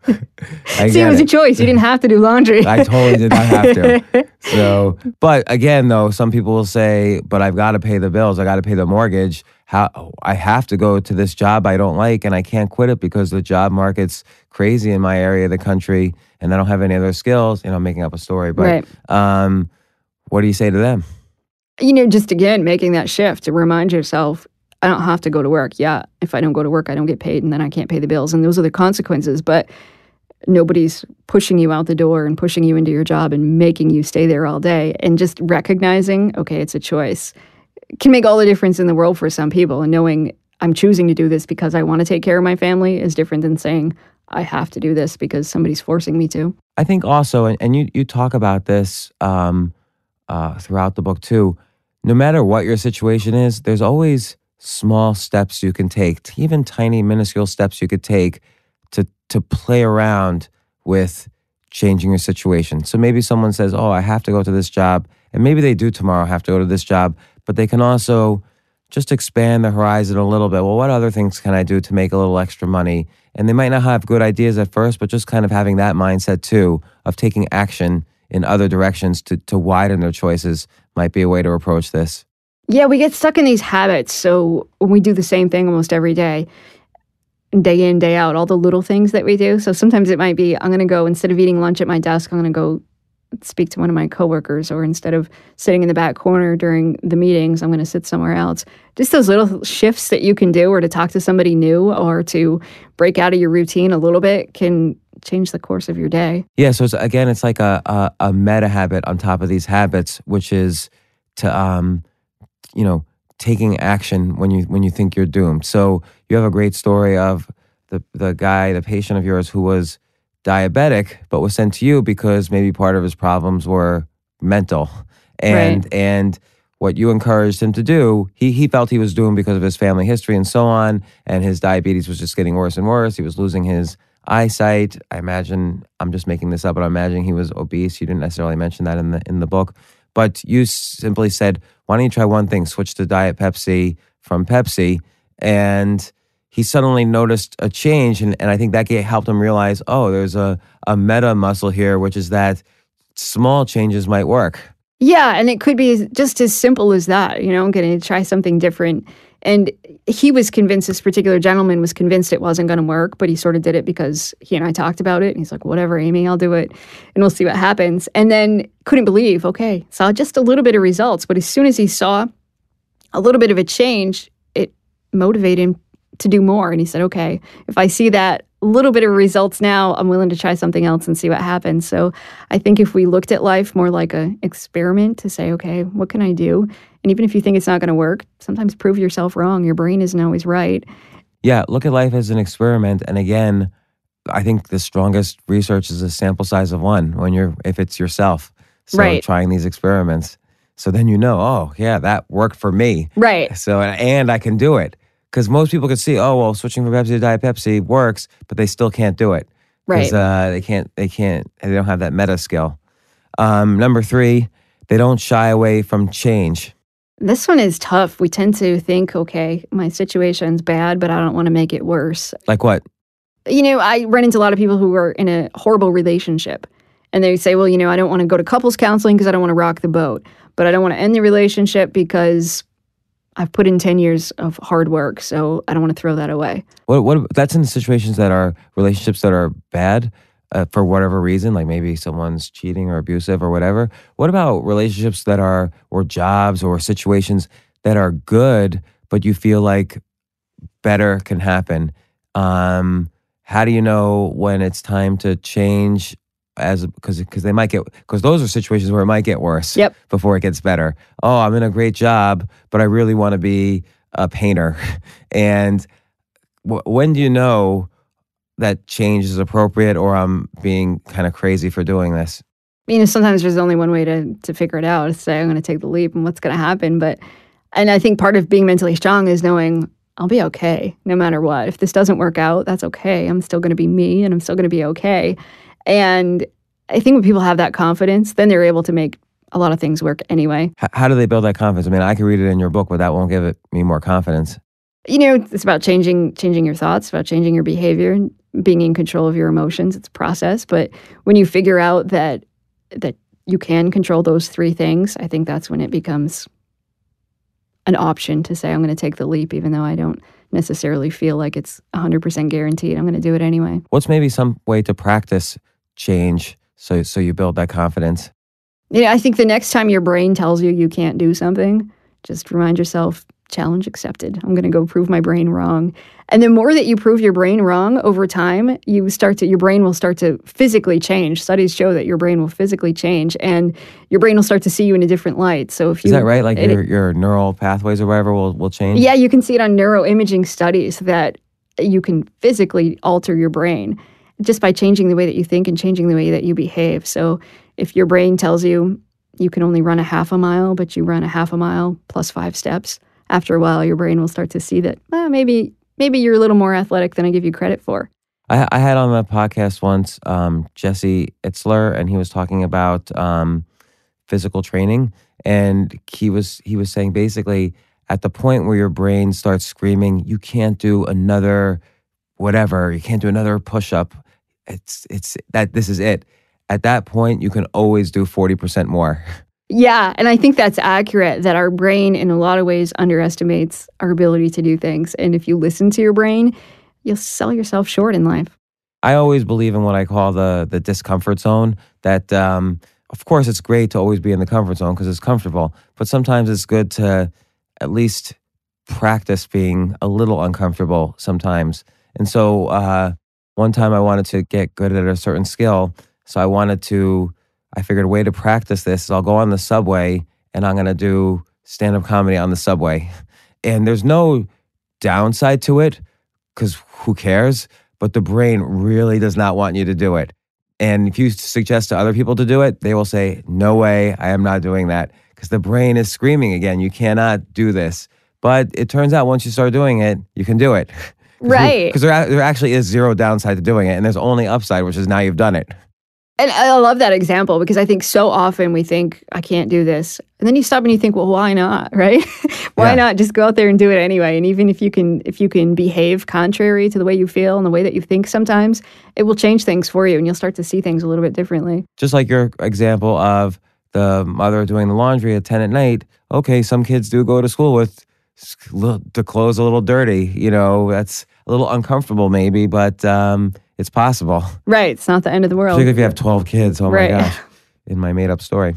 [SPEAKER 1] I
[SPEAKER 3] See, it
[SPEAKER 1] get
[SPEAKER 3] was
[SPEAKER 1] it.
[SPEAKER 3] a choice. You didn't have to do laundry.
[SPEAKER 1] I totally did not have to. So, but again, though, some people will say, but I've got to pay the bills. I got to pay the mortgage. How I have to go to this job I don't like and I can't quit it because the job market's crazy in my area of the country and I don't have any other skills. You know, I'm making up a story, but
[SPEAKER 3] Right.
[SPEAKER 1] um, what do you say to them?
[SPEAKER 3] You know, just again, making that shift to remind yourself, I don't have to go to work. Yeah, if I don't go to work, I don't get paid and then I can't pay the bills. And those are the consequences. But nobody's pushing you out the door and pushing you into your job and making you stay there all day. And just recognizing, okay, it's a choice, can make all the difference in the world for some people. And knowing I'm choosing to do this because I want to take care of my family is different than saying I have to do this because somebody's forcing me to.
[SPEAKER 1] I think also, and, and you you talk about this um, uh, throughout the book too, no matter what your situation is, there's always small steps you can take, even tiny, minuscule steps you could take to to play around with changing your situation. So maybe someone says, oh, I have to go to this job, and maybe they do tomorrow have to go to this job, but they can also just expand the horizon a little bit. Well, what other things can I do to make a little extra money? And they might not have good ideas at first, but just kind of having that mindset too of taking action in other directions to, to widen their choices might be a way to approach this.
[SPEAKER 3] Yeah, we get stuck in these habits. So when we do the same thing almost every day, day in, day out, all the little things that we do. So sometimes it might be, I'm going to go, instead of eating lunch at my desk, I'm going to go speak to one of my coworkers, or instead of sitting in the back corner during the meetings, I'm going to sit somewhere else. Just those little shifts that you can do, or to talk to somebody new, or to break out of your routine a little bit, can change the course of your day.
[SPEAKER 1] Yeah, so it's, again, it's like a, a, a meta habit on top of these habits, which is to, um, you know, taking action when you when you think you're doomed. So you have a great story of the the guy, the patient of yours who was diabetic, but was sent to you because maybe part of his problems were mental. And
[SPEAKER 3] Right.
[SPEAKER 1] and what you encouraged him to do, he he felt he was doing because of his family history and so on, and his diabetes was just getting worse and worse. He was losing his eyesight. I imagine, I'm just making this up, but I'm imagining he was obese. You didn't necessarily mention that in the in the book. But you simply said, why don't you try one thing? Switch to Diet Pepsi from Pepsi. And he suddenly noticed a change. And, and I think that helped him realize, oh, there's a, a meta muscle here, which is that small changes might work.
[SPEAKER 3] Yeah, and it could be just as simple as that. You know, I'm going to try something different. And he was convinced, this particular gentleman was convinced it wasn't going to work, but he sort of did it because he and I talked about it. And he's like, whatever, Amy, I'll do it. And we'll see what happens. And then couldn't believe, okay, saw just a little bit of results. But as soon as he saw a little bit of a change, it motivated him to do more. And he said, okay, if I see that little bit of results now, I'm willing to try something else and see what happens. So I think if we looked at life more like an experiment to say, okay, what can I do? And even if you think it's not going to work, sometimes prove yourself wrong. Your brain isn't always right.
[SPEAKER 1] Yeah, look at life as an experiment. And again, I think the strongest research is a sample size of one when you're, if it's yourself. So
[SPEAKER 3] Right.
[SPEAKER 1] trying these experiments. So then you know, oh, yeah, that worked for me.
[SPEAKER 3] Right.
[SPEAKER 1] So, and I can do it. Because most people could see, oh, well, switching from Pepsi to Diet Pepsi works, but they still can't do it.
[SPEAKER 3] Right.
[SPEAKER 1] Uh, they can't, they can't, they don't have that meta skill. Um, number three, they don't shy away from change.
[SPEAKER 3] This one is tough. We tend to think, okay, my situation's bad, but I don't want to make it worse.
[SPEAKER 1] Like what?
[SPEAKER 3] You know, I run into a lot of people who are in a horrible relationship. And they say, well, you know, I don't want to go to couples counseling because I don't want to rock the boat. But I don't want to end the relationship because I've put in ten years of hard work. So I don't want to throw that away.
[SPEAKER 1] What? What? That's in situations that are relationships that are bad uh, for whatever reason, like maybe someone's cheating or abusive or whatever. What about relationships that are, or jobs or situations that are good, but you feel like better can happen? Um, how do you know when it's time to change? As because because they might get because those are situations where it might get worse
[SPEAKER 3] Yep.
[SPEAKER 1] before it gets better. Oh, I'm in a great job, but I really want to be a painter. And w- when do you know that change is appropriate, or I'm being kind of crazy for doing this?
[SPEAKER 3] You know, sometimes there's only one way to to figure it out. Is say I'm going to take the leap and what's going to happen. But and I think part of being mentally strong is knowing I'll be okay no matter what. If this doesn't work out, that's okay. I'm still going to be me, and I'm still going to be okay. And I think when people have that confidence, then they're able to make a lot of things work anyway.
[SPEAKER 1] H- how do they build that confidence? I mean, I could read it in your book, but that won't give it me more confidence.
[SPEAKER 3] You know, it's about changing changing your thoughts, about changing your behavior, being in control of your emotions. It's a process, but when you figure out that that you can control those three things, I think that's when it becomes an option to say, I'm going to take the leap, even though I don't necessarily feel like it's one hundred percent guaranteed. I'm going to do it anyway.
[SPEAKER 1] What's maybe some way to practice change so so you build that confidence?
[SPEAKER 3] Yeah, I think the next time your brain tells you you can't do something, just remind yourself, challenge accepted. I'm going to go prove my brain wrong. And the more that you prove your brain wrong over time, you start to your brain will start to physically change. Studies show that your brain will physically change, and your brain will start to see you in a different light. So if you
[SPEAKER 1] Is that right? Like
[SPEAKER 3] it-
[SPEAKER 1] your your neural pathways or whatever will will change?
[SPEAKER 3] Yeah, you can see it on neuroimaging studies that you can physically alter your brain just by changing the way that you think and changing the way that you behave. So if your brain tells you you can only run a half a mile, but you run a half a mile plus five steps, after a while your brain will start to see that well, maybe maybe you're a little more athletic than I give you credit for.
[SPEAKER 1] I, I had on the podcast once um, Jesse Itzler, and he was talking about um, physical training, and he was he was saying basically at the point where your brain starts screaming, you can't do another whatever, you can't do another push-up. It's it's that this is it. At that point, you can always do forty percent more.
[SPEAKER 3] Yeah, and I think that's accurate, that our brain in a lot of ways underestimates our ability to do things. And if you listen to your brain, you'll sell yourself short in life.
[SPEAKER 1] I always believe in what I call the the discomfort zone. That um, of course it's great to always be in the comfort zone because it's comfortable, but sometimes it's good to at least practice being a little uncomfortable sometimes. And so uh, one time I wanted to get good at a certain skill, so I wanted to. I figured a way to practice this is I'll go on the subway and I'm going to do stand-up comedy on the subway. And there's no downside to it because who cares? But the brain really does not want you to do it. And if you suggest to other people to do it, they will say, no way, I am not doing that. because the brain is screaming again, you cannot do this. But it turns out once you start doing it, you can do it.
[SPEAKER 3] Right.
[SPEAKER 1] Because there, there actually is zero downside to doing it, and there's only upside, which is now you've done it.
[SPEAKER 3] And I love that example because I think so often we think, I can't do this. And then you stop and you think, well, why not, right? Why
[SPEAKER 1] Yeah.
[SPEAKER 3] not just go out there and do it anyway? And even if you can if you can behave contrary to the way you feel and the way that you think sometimes, it will change things for you and you'll start to see things a little bit differently.
[SPEAKER 1] Just like your example of the mother doing the laundry at ten at night. Okay, some kids do go to school with s- little- the clothes a little dirty. You know, that's a little uncomfortable maybe, but um, it's possible.
[SPEAKER 3] Right. It's not the end of the world.
[SPEAKER 1] Particularly if you have twelve kids. Oh
[SPEAKER 3] Right.
[SPEAKER 1] my gosh. In my made up story.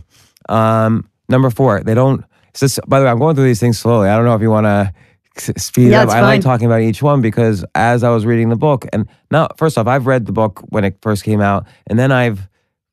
[SPEAKER 1] Um, number four, they don't. So this, by the way, I'm going through these things slowly. I don't know if you want to speed
[SPEAKER 3] Yeah,
[SPEAKER 1] up.
[SPEAKER 3] it's
[SPEAKER 1] I like
[SPEAKER 3] fine.
[SPEAKER 1] talking about each one because as I was reading the book, and now, first off, I've read the book when it first came out, and then I've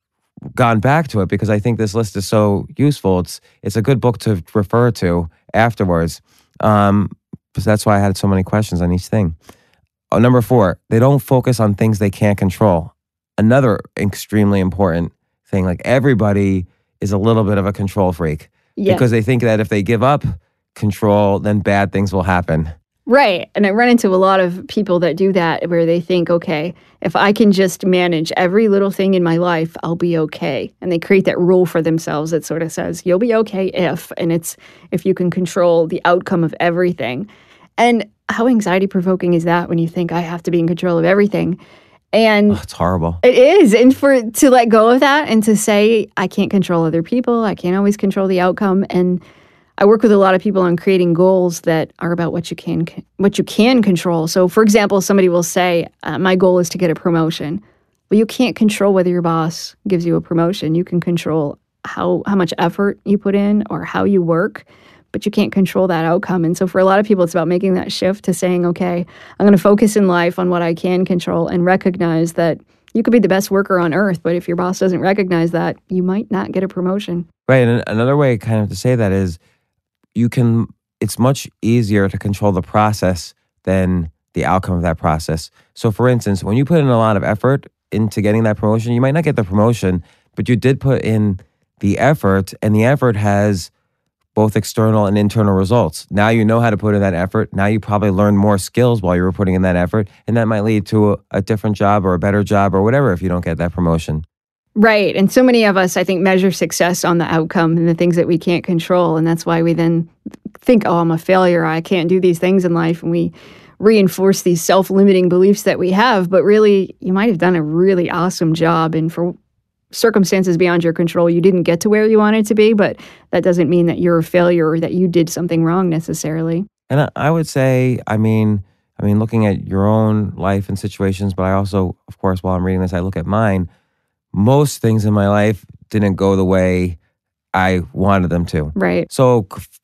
[SPEAKER 1] gone back to it because I think this list is so useful. It's it's a good book to refer to afterwards. Um, so that's why I had so many questions on each thing. Oh, number four, they don't focus on things they can't control. Another extremely important thing, like everybody is a little bit of a control freak
[SPEAKER 3] Yeah.
[SPEAKER 1] because they think that if they give up control, then bad things will happen.
[SPEAKER 3] Right. And I run into a lot of people that do that where they think, okay, if I can just manage every little thing in my life, I'll be okay. And they create that rule for themselves that sort of says, you'll be okay if, and it's if you can control the outcome of everything. And how anxiety provoking is that when you think I have to be in control of everything? And
[SPEAKER 1] Oh, it's horrible.
[SPEAKER 3] it is. And for to let go of that and to say, I can't control other people, I can't always control the outcome. And I work with a lot of people on creating goals that are about what you can what you can control. So, for example, somebody will say, uh, "My goal is to get a promotion." Well, you can't control whether your boss gives you a promotion. You can control how how much effort you put in or how you work, but you can't control that outcome. And so, for a lot of people, it's about making that shift to saying, "Okay, I'm going to focus in life on what I can control and recognize that." You could be the best worker on earth, but if your boss doesn't recognize that, you might not get a promotion.
[SPEAKER 1] Right. And another way kind of to say that is you can, it's much easier to control the process than the outcome of that process. So for instance, when you put in a lot of effort into getting that promotion, you might not get the promotion, but you did put in the effort, and the effort has both external and internal results. Now you know how to put in that effort. Now you probably learned more skills while you were putting in that effort, and that might lead to a, a different job or a better job or whatever if you don't get that promotion.
[SPEAKER 3] Right. And so many of us, I think, measure success on the outcome and the things that we can't control. And that's why we then think, oh, I'm a failure. I can't do these things in life. And we reinforce these self-limiting beliefs that we have. But really, you might have done a really awesome job. And for circumstances beyond your control, you didn't get to where you wanted to be. But that doesn't mean that you're a failure or that you did something wrong necessarily.
[SPEAKER 1] And I, I would say, I mean, I mean, looking at your own life and situations, but I also, of course, while I'm reading this, I look at mine. Most things in my life didn't go the way I wanted them to.
[SPEAKER 3] Right.
[SPEAKER 1] So,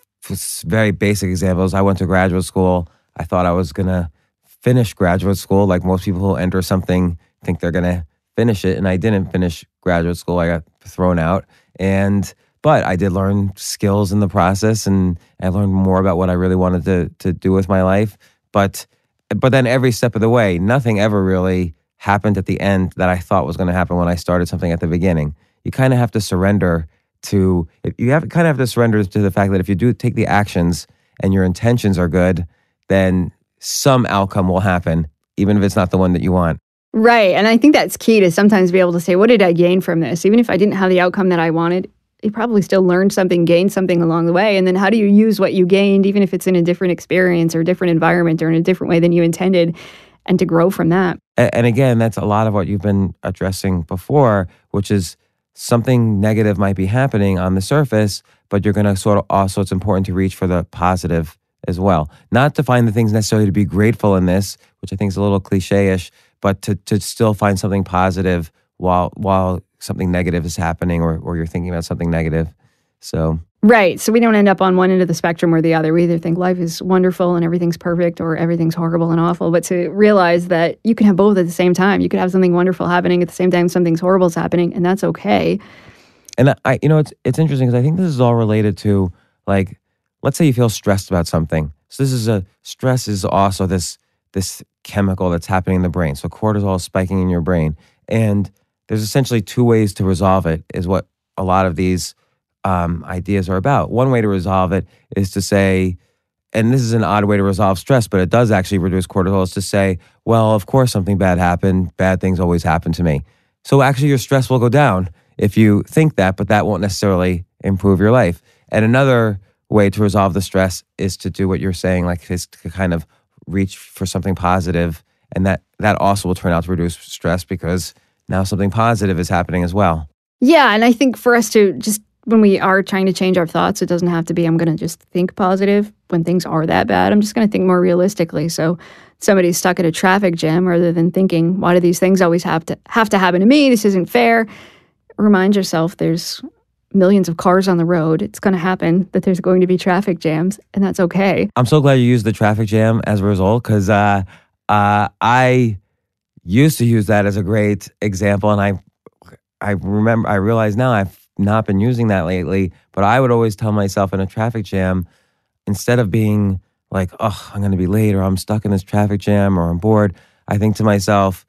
[SPEAKER 1] f- very basic examples. I went to graduate school. I thought I was going to finish graduate school. Like most people who enter something think they're going to finish it. And I didn't finish graduate school. I got thrown out. And, but I did learn skills in the process, and I learned more about what I really wanted to, to do with my life. But, but then every step of the way, nothing ever really happened at the end that I thought was going to happen when I started something at the beginning. You kind of have to surrender to, you have kind of have to surrender to the fact that if you do take the actions and your intentions are good, then some outcome will happen, even if it's not the one that you want.
[SPEAKER 3] Right. And I think that's key to sometimes be able to say, what did I gain from this? Even if I didn't have the outcome that I wanted, you probably still learned something, gained something along the way. And then how do you use what you gained, even if it's in a different experience or a different environment or in a different way than you intended, and to grow from that?
[SPEAKER 1] And again, that's a lot of what you've been addressing before, which is something negative might be happening on the surface, but you're going to sort of also, it's important to reach for the positive as well. Not to find the things necessarily to be grateful in this, which I think is a little cliche-ish, but to, to still find something positive while while something negative is happening or, or you're thinking about something negative. So...
[SPEAKER 3] Right. So we don't end up on one end of the spectrum or the other. We either think life is wonderful and everything's perfect or everything's horrible and awful. But to realize that you can have both at the same time. You could have something wonderful happening at the same time something's horrible is happening, and that's okay.
[SPEAKER 1] And I, you know, it's it's interesting because I think this is all related to, like, let's say you feel stressed about something. So this is a, stress is also this this chemical that's happening in the brain. So cortisol is spiking in your brain. And there's essentially two ways to resolve it, is what a lot of these um, ideas are about. One way to resolve it is to say, and this is an odd way to resolve stress, but it does actually reduce cortisol, is to say, well, of course something bad happened. Bad things always happen to me. So actually your stress will go down if you think that, but that won't necessarily improve your life. And another way to resolve the stress is to do what you're saying, like is to kind of reach for something positive, and that, that also will turn out to reduce stress because now something positive is happening as well.
[SPEAKER 3] Yeah, and I think for us to just, when we are trying to change our thoughts, it doesn't have to be, I'm going to just think positive when things are that bad. I'm just going to think more realistically. So somebody's stuck at a traffic jam, rather than thinking, why do these things always have to have to happen to me? This isn't fair. Remind yourself there's millions of cars on the road. It's going to happen that there's going to be traffic jams, and that's okay.
[SPEAKER 1] I'm so glad you used the traffic jam as a result, because uh, uh, I used to use that as a great example, and I I remember, I realize now I've not been using that lately, but I would always tell myself in a traffic jam, instead of being like, oh, I'm going to be late, or I'm stuck in this traffic jam, or I'm bored, I think to myself,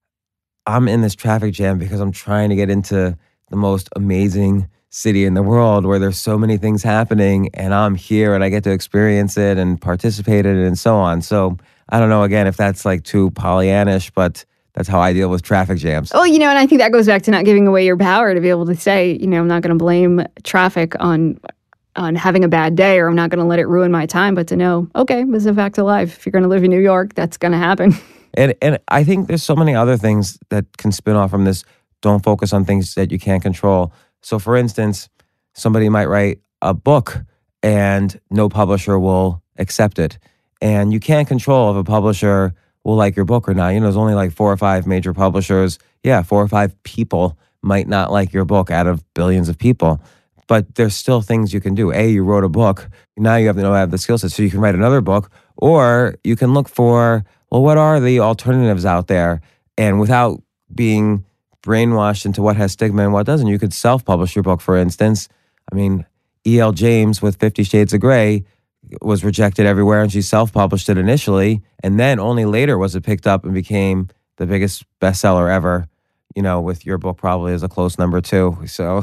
[SPEAKER 1] I'm in this traffic jam because I'm trying to get into the most amazing city in the world where there's so many things happening, and I'm here and I get to experience it and participate in it and so on. So I don't know, again, if that's like too Pollyannish, but that's how I deal with traffic jams.
[SPEAKER 3] Oh, you know, and I think that goes back to not giving away your power to be able to say, you know, I'm not going to blame traffic on on having a bad day, or I'm not going to let it ruin my time, but to know, okay, this is a fact of life. If you're going to live in New York, that's going to happen.
[SPEAKER 1] And and I think there's so many other things that can spin off from this. Don't focus on things that you can't control. So for instance, somebody might write a book and no publisher will accept it. And you can't control if a publisher will like your book or not. You know, there's only like four or five major publishers. Yeah, four or five people might not like your book out of billions of people. But there's still things you can do. A, you wrote a book. Now you have to know have the skill set, so you can write another book. Or you can look for, well, what are the alternatives out there? And without being brainwashed into what has stigma and what doesn't, you could self-publish your book, for instance. I mean, E L. James with Fifty Shades of Grey was rejected everywhere, and she self-published it initially, and then only later was it picked up and became the biggest bestseller ever, you know, with your book probably as a close number two. So,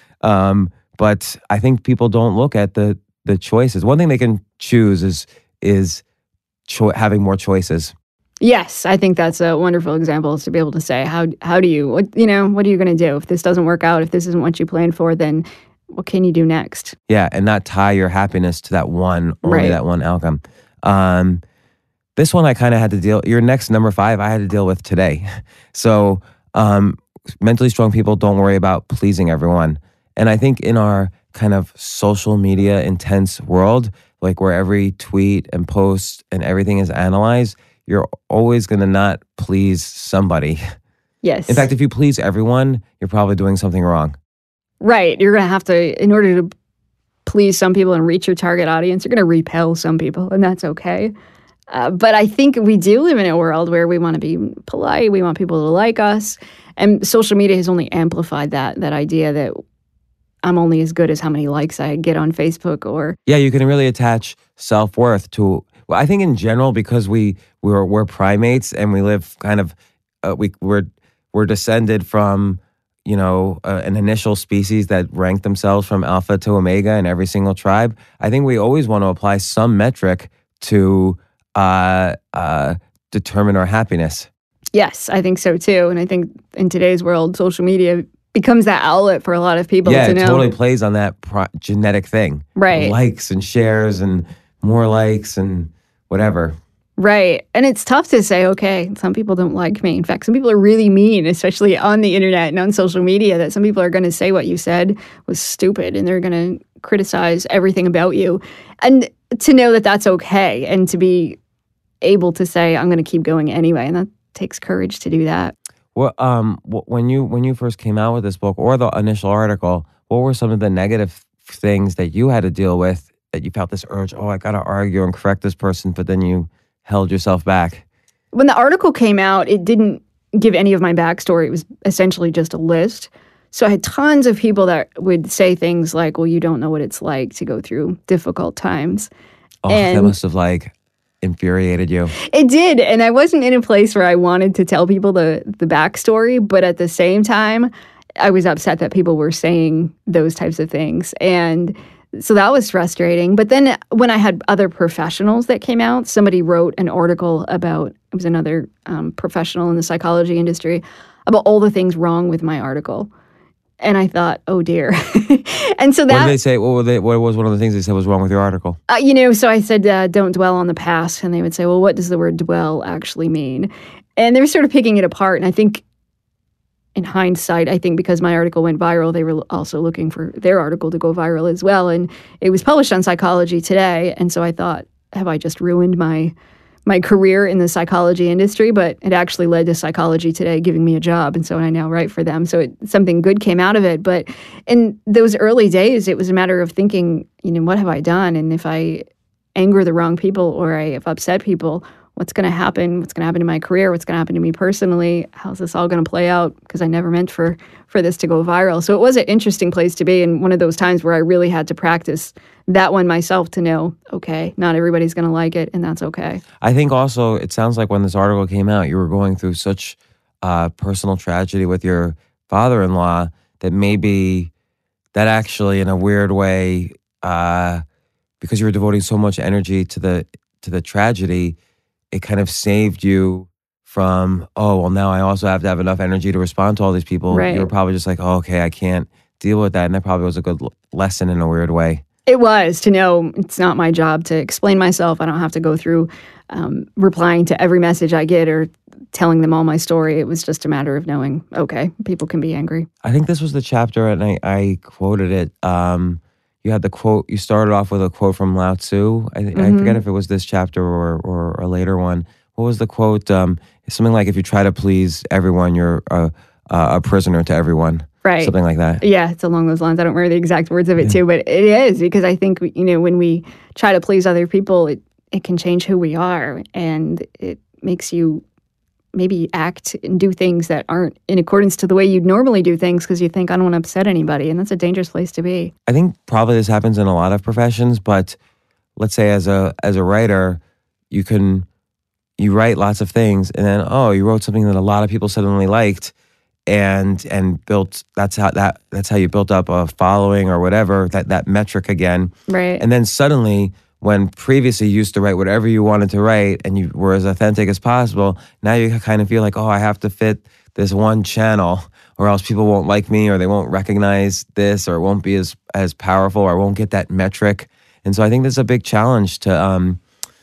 [SPEAKER 1] um, but I think people don't look at the the choices. One thing they can choose is is cho- having more choices.
[SPEAKER 3] Yes, I think that's a wonderful example, is to be able to say, how how do you, what, you know, what are you going to do? If this doesn't work out, if this isn't what you planned for, then what can you do next?
[SPEAKER 1] Yeah, and not tie your happiness to that one, only
[SPEAKER 3] Right.
[SPEAKER 1] that one outcome. Um, this one I kind of had to deal, your next number five, I had to deal with today. So um, mentally strong people don't worry about pleasing everyone. And I think in our kind of social media intense world, like where every tweet and post and everything is analyzed, you're always going to not please somebody.
[SPEAKER 3] Yes.
[SPEAKER 1] In fact, if you please everyone, you're probably doing something wrong.
[SPEAKER 3] Right. You're going to have to, in order to please some people and reach your target audience, you're going to repel some people, and that's okay. Uh, but I think we do live in a world where we want to be polite. We want people to like us. And social media has only amplified that, that idea that I'm only as good as how many likes I get on Facebook or...
[SPEAKER 1] Yeah, you can really attach self-worth to... Well, I think in general, because we we're we're primates and we live kind of uh, we we're we're descended from, you know, uh, an initial species that ranked themselves from alpha to omega in every single tribe. I think we always want to apply some metric to uh, uh, determine our happiness.
[SPEAKER 3] Yes, I think so too. And I think in today's world, social media becomes that outlet for a lot of people
[SPEAKER 1] Yeah,
[SPEAKER 3] to
[SPEAKER 1] it
[SPEAKER 3] know.
[SPEAKER 1] totally plays on that pro- genetic thing.
[SPEAKER 3] Right.
[SPEAKER 1] Likes and shares and more likes and whatever.
[SPEAKER 3] Right. And it's tough to say, okay, some people don't like me. In fact, some people are really mean, especially on the internet and on social media, that some people are going to say what you said was stupid and they're going to criticize everything about you. And to know that that's okay and to be able to say, I'm going to keep going anyway. And that takes courage to do that.
[SPEAKER 1] Well, um, wh- when you when you first came out with this book or the initial article, what were some of the negative things that you had to deal with that you felt this urge, oh, I got to argue and correct this person, but then you held yourself back?
[SPEAKER 3] When the article came out, it didn't give any of my backstory. It was essentially just a list. So I had tons of people that would say things like, well, you don't know what it's like to go through difficult times.
[SPEAKER 1] Oh, that
[SPEAKER 3] And-
[SPEAKER 1] must have like infuriated you.
[SPEAKER 3] It did. And I wasn't in a place where I wanted to tell people the, the backstory. But at the same time, I was upset that people were saying those types of things. And so that was frustrating. But then when I had other professionals that came out, somebody wrote an article about, it was another um, professional in the psychology industry, about all the things wrong with my article. And I thought, oh dear. And so that...
[SPEAKER 1] What did they say? What, were they, what was one of the things they said was wrong with your article?
[SPEAKER 3] Uh, you know, so I said, uh, don't dwell on the past. And they would say, well, what does the word dwell actually mean? And they were sort of picking it apart. And I think in hindsight, I think because my article went viral, they were also looking for their article to go viral as well. And it was published on Psychology Today. And so I thought, have I just ruined my my career in the psychology industry? But it actually led to Psychology Today giving me a job. And so I now write for them. So it, something good came out of it. But in those early days, it was a matter of thinking, you know, what have I done? And if I anger the wrong people or I have upset people, what's going to happen? What's going to happen to my career? What's going to happen to me personally? How's this all going to play out? Because I never meant for, for this to go viral. So it was an interesting place to be, and one of those times where I really had to practice that one myself to know, okay, not everybody's going to like it, and that's okay.
[SPEAKER 1] I think also it sounds like when this article came out, you were going through such uh, personal tragedy with your father-in-law that maybe that actually, in a weird way, uh, because you were devoting so much energy to the to the tragedy, it kind of saved you from, oh, well, now I also have to have enough energy to respond to all these people.
[SPEAKER 3] Right.
[SPEAKER 1] You were probably just like, oh, okay, I can't deal with that. And that probably was a good l- lesson in a weird way.
[SPEAKER 3] It was, to know it's not my job to explain myself. I don't have to go through um, replying to every message I get or telling them all my story. It was just a matter of knowing, okay, people can be angry.
[SPEAKER 1] I think this was the chapter, and I, I quoted it. Um, you had the quote, you started off with a quote from Lao Tzu. I, mm-hmm. I forget if it was this chapter or, or a later one. What was the quote? Um, something like, if you try to please everyone, you're a, a prisoner to everyone.
[SPEAKER 3] Right.
[SPEAKER 1] Something like that.
[SPEAKER 3] Yeah, it's along those lines. I don't remember the exact words of it yeah. too, but it is, because I think, you know, when we try to please other people, it, it can change who we are, and it makes you maybe act and do things that aren't in accordance to the way you'd normally do things because you think, I don't want to upset anybody, and that's a dangerous place to be.
[SPEAKER 1] I think probably this happens in a lot of professions, but let's say as a as a writer, you can you write lots of things, and then oh, you wrote something that a lot of people suddenly liked, and and built that's how that that's how you built up a following or whatever, that that metric again.
[SPEAKER 3] Right.
[SPEAKER 1] And then suddenly, when previously you used to write whatever you wanted to write and you were as authentic as possible, now you kind of feel like, oh, I have to fit this one channel or else people won't like me or they won't recognize this or it won't be as, as powerful or I won't get that metric. And so I think that's a big challenge to um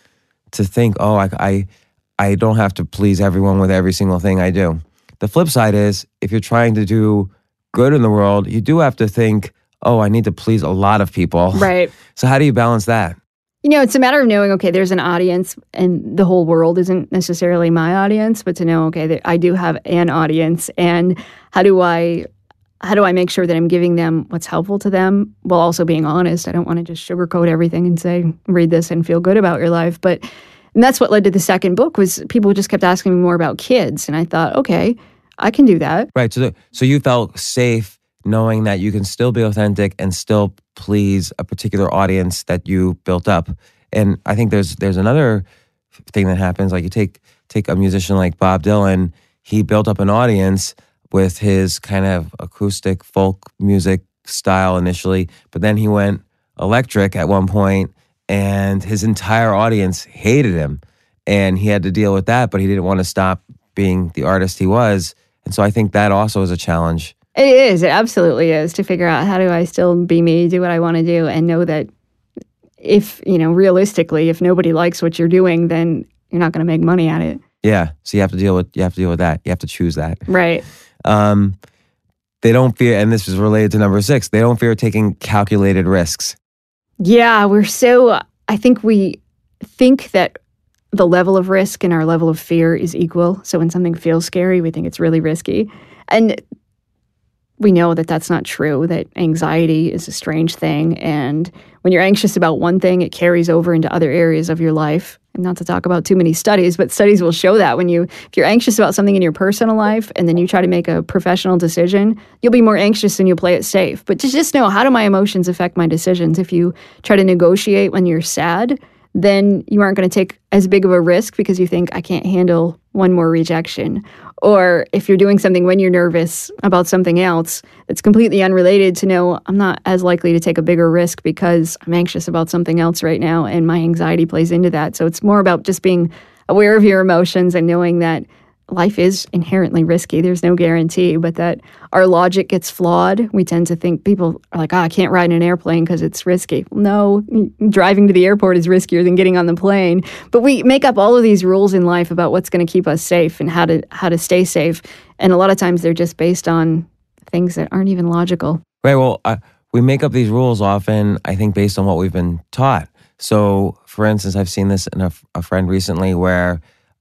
[SPEAKER 1] to think, oh, I, I, I don't have to please everyone with every single thing I do. The flip side is, if you're trying to do good in the world, you do have to think, oh, I need to please a lot of people.
[SPEAKER 3] Right.
[SPEAKER 1] So how do you balance that?
[SPEAKER 3] You know, it's a matter of knowing, okay, there's an audience and the whole world isn't necessarily my audience, but to know, okay, that I do have an audience, and how do I how do I make sure that I'm giving them what's helpful to them while also being honest? I don't want to just sugarcoat everything and say, read this and feel good about your life. But and that's what led to the second book, was people just kept asking me more about kids. And I thought, okay, I can do that.
[SPEAKER 1] Right. So, the, so you felt safe knowing that you can still be authentic and still please a particular audience that you built up. And I think there's there's another thing that happens. Like you take take a musician like Bob Dylan, he built up an audience with his kind of acoustic folk music style initially, but then he went electric at one point and his entire audience hated him. And he had to deal with that, but he didn't want to stop being the artist he was. And so I think that also is a challenge.
[SPEAKER 3] It is. It absolutely is, to figure out, how do I still be me, do what I want to do, and know that if, you know, realistically, if nobody likes what you're doing, then you're not going to make money at it.
[SPEAKER 1] Yeah. So you have to deal with, you have to deal with that. You have to choose that.
[SPEAKER 3] Right.
[SPEAKER 1] Um, they don't fear, and this is related to number six, they don't fear taking calculated risks.
[SPEAKER 3] Yeah, we're so, I think we think that the level of risk and our level of fear is equal. So when something feels scary, we think it's really risky. And we know that that's not true, that anxiety is a strange thing. And when you're anxious about one thing, it carries over into other areas of your life. And not to talk about too many studies, but studies will show that when you, if you're anxious about something in your personal life and then you try to make a professional decision, you'll be more anxious and you'll play it safe. But to just know, how do my emotions affect my decisions? If you try to negotiate when you're sad, then you aren't going to take as big of a risk because you think, I can't handle one more rejection. Or if you're doing something when you're nervous about something else that's completely unrelated, to know I'm not as likely to take a bigger risk because I'm anxious about something else right now and my anxiety plays into that. So it's more about just being aware of your emotions and knowing that life is inherently risky. There's no guarantee, but that our logic gets flawed. We tend to think people are like, oh, I can't ride in an airplane because it's risky. No, driving to the airport is riskier than getting on the plane. But we make up all of these rules in life about what's going to keep us safe and how to how to stay safe. And a lot of times they're just based on things that aren't even logical.
[SPEAKER 1] Right. Well, uh, we make up these rules often, I think, based on what we've been taught. So, for instance, I've seen this in a, a friend recently where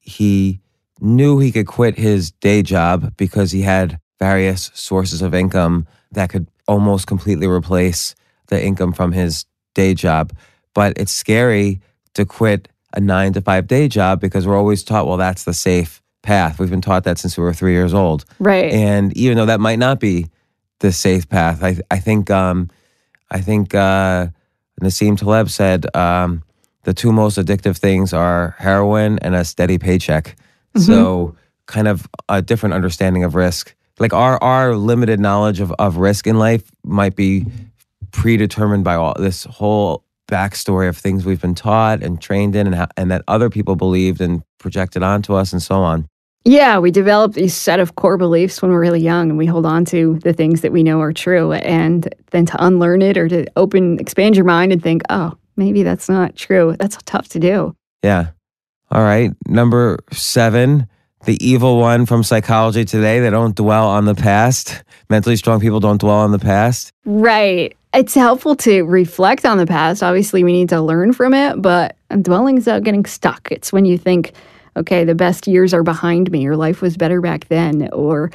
[SPEAKER 1] he knew he could quit his day job because he had various sources of income that could almost completely replace the income from his day job. But it's scary to quit a nine to five day job because we're always taught, well, that's the safe path. We've been taught that since we were three years old.
[SPEAKER 3] Right.
[SPEAKER 1] And even though that might not be the safe path, I I think um, I think uh, Nassim Taleb said um, the two most addictive things are heroin and a steady paycheck. Mm-hmm. So kind of a different understanding of risk. Like our our limited knowledge of, of risk in life might be predetermined by all this whole backstory of things we've been taught and trained in and, how, and that other people believed and projected onto us and so on.
[SPEAKER 3] Yeah, we develop these set of core beliefs when we're really young and we hold on to the things that we know are true. And then to unlearn it or to open, expand your mind and think, oh, maybe that's not true. That's tough to do.
[SPEAKER 1] Yeah. All right. Number seven, the evil one from Psychology Today. They don't dwell on the past. Mentally strong people don't dwell on the past.
[SPEAKER 3] Right. It's helpful to reflect on the past. Obviously, we need to learn from it, but dwelling is about getting stuck. It's when you think, okay, the best years are behind me, or life was better back then, or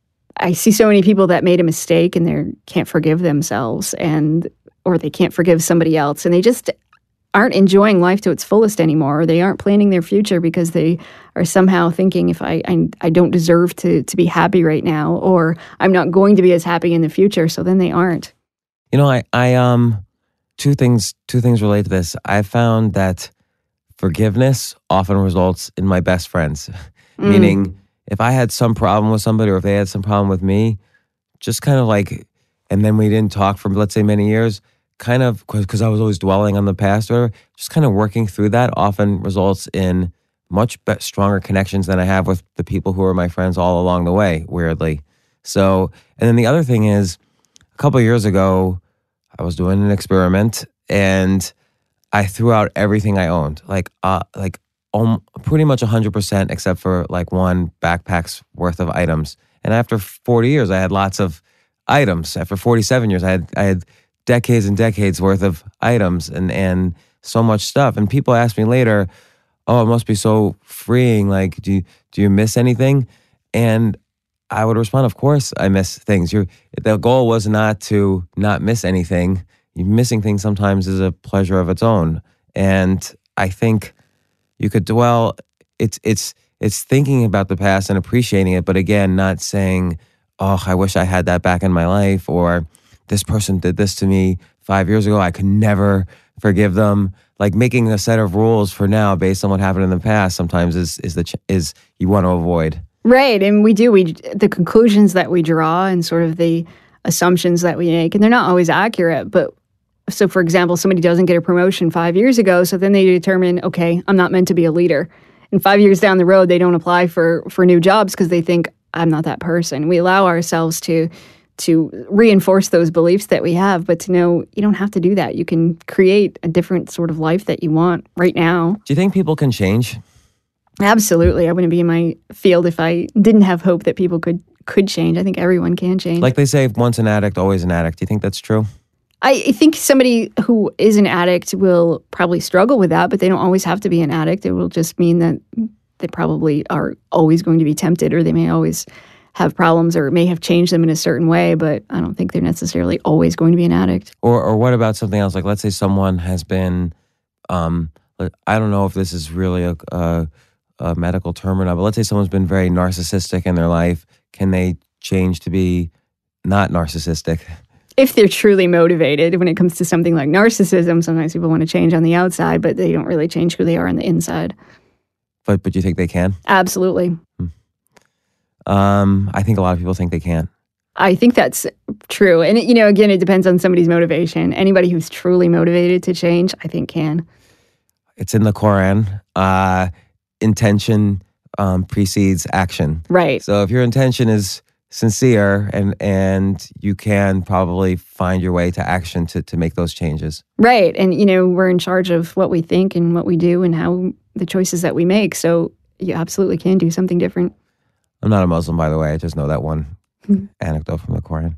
[SPEAKER 3] I see so many people that made a mistake and they can't forgive themselves, and or they can't forgive somebody else, and they just aren't enjoying life to its fullest anymore, or they aren't planning their future because they are somehow thinking, if I, I I don't deserve to to be happy right now, or I'm not going to be as happy in the future, so then they aren't.
[SPEAKER 1] You know, I, I um two things two things relate to this. I found that forgiveness often results in my best friends. Mm. Meaning, if I had some problem with somebody or if they had some problem with me, just kind of like, and then we didn't talk for, let's say, many years, kind of, because I was always dwelling on the past, or just kind of working through that often results in much be- stronger connections than I have with the people who are my friends all along the way, weirdly. So, and then the other thing is, a couple of years ago, I was doing an experiment and I threw out everything I owned, like uh, like um, pretty much one hundred percent except for like one backpack's worth of items. And after forty years, I had lots of items. After forty-seven years, I had I had decades and decades worth of items and, and so much stuff. And people ask me later, oh, it must be so freeing. Like, do you, do you miss anything? And I would respond, of course I miss things. You're, the goal was not to not miss anything. Missing things sometimes is a pleasure of its own. And I think you could dwell, it's it's it's thinking about the past and appreciating it, but again, not saying, oh, I wish I had that back in my life, or this person did this to me five years ago, I could never forgive them. Like making a set of rules for now based on what happened in the past sometimes is is the ch- is you want to avoid.
[SPEAKER 3] Right, and we do. We the conclusions that we draw and sort of the assumptions that we make, and they're not always accurate. But so, for example, somebody doesn't get a promotion five years ago, so then they determine, okay, I'm not meant to be a leader. And five years down the road, they don't apply for for new jobs because they think I'm not that person. We allow ourselves to to reinforce those beliefs that we have, but to know you don't have to do that. You can create a different sort of life that you want right now.
[SPEAKER 1] Do you think people can change?
[SPEAKER 3] Absolutely. I wouldn't be in my field if I didn't have hope that people could could change. I think everyone can change.
[SPEAKER 1] Like they say, once an addict, always an addict. Do you think that's true?
[SPEAKER 3] I think somebody who is an addict will probably struggle with that, but they don't always have to be an addict. It will just mean that they probably are always going to be tempted, or they may always have problems, or it may have changed them in a certain way, but I don't think they're necessarily always going to be an addict. Or
[SPEAKER 1] or what about something else? Like, let's say someone has been, um, I don't know if this is really a, a, a medical term or not, but let's say someone's been very narcissistic in their life. Can they change to be not narcissistic?
[SPEAKER 3] If they're truly motivated. When it comes to something like narcissism, sometimes people want to change on the outside, but they don't really change who they are on the inside.
[SPEAKER 1] But but you think they can?
[SPEAKER 3] Absolutely.
[SPEAKER 1] Um, I think a lot of people think they can't.
[SPEAKER 3] I think that's true. And, you know, again, it depends on somebody's motivation. Anybody who's truly motivated to change, I think can.
[SPEAKER 1] It's in the Quran. Uh, intention um, precedes action.
[SPEAKER 3] Right.
[SPEAKER 1] So if your intention is sincere and and you can probably find your way to action to, to make those changes.
[SPEAKER 3] Right. And, you know, we're in charge of what we think and what we do and how the choices that we make. So you absolutely can do something different.
[SPEAKER 1] I'm not a Muslim, by the way. I just know that one anecdote from the Quran.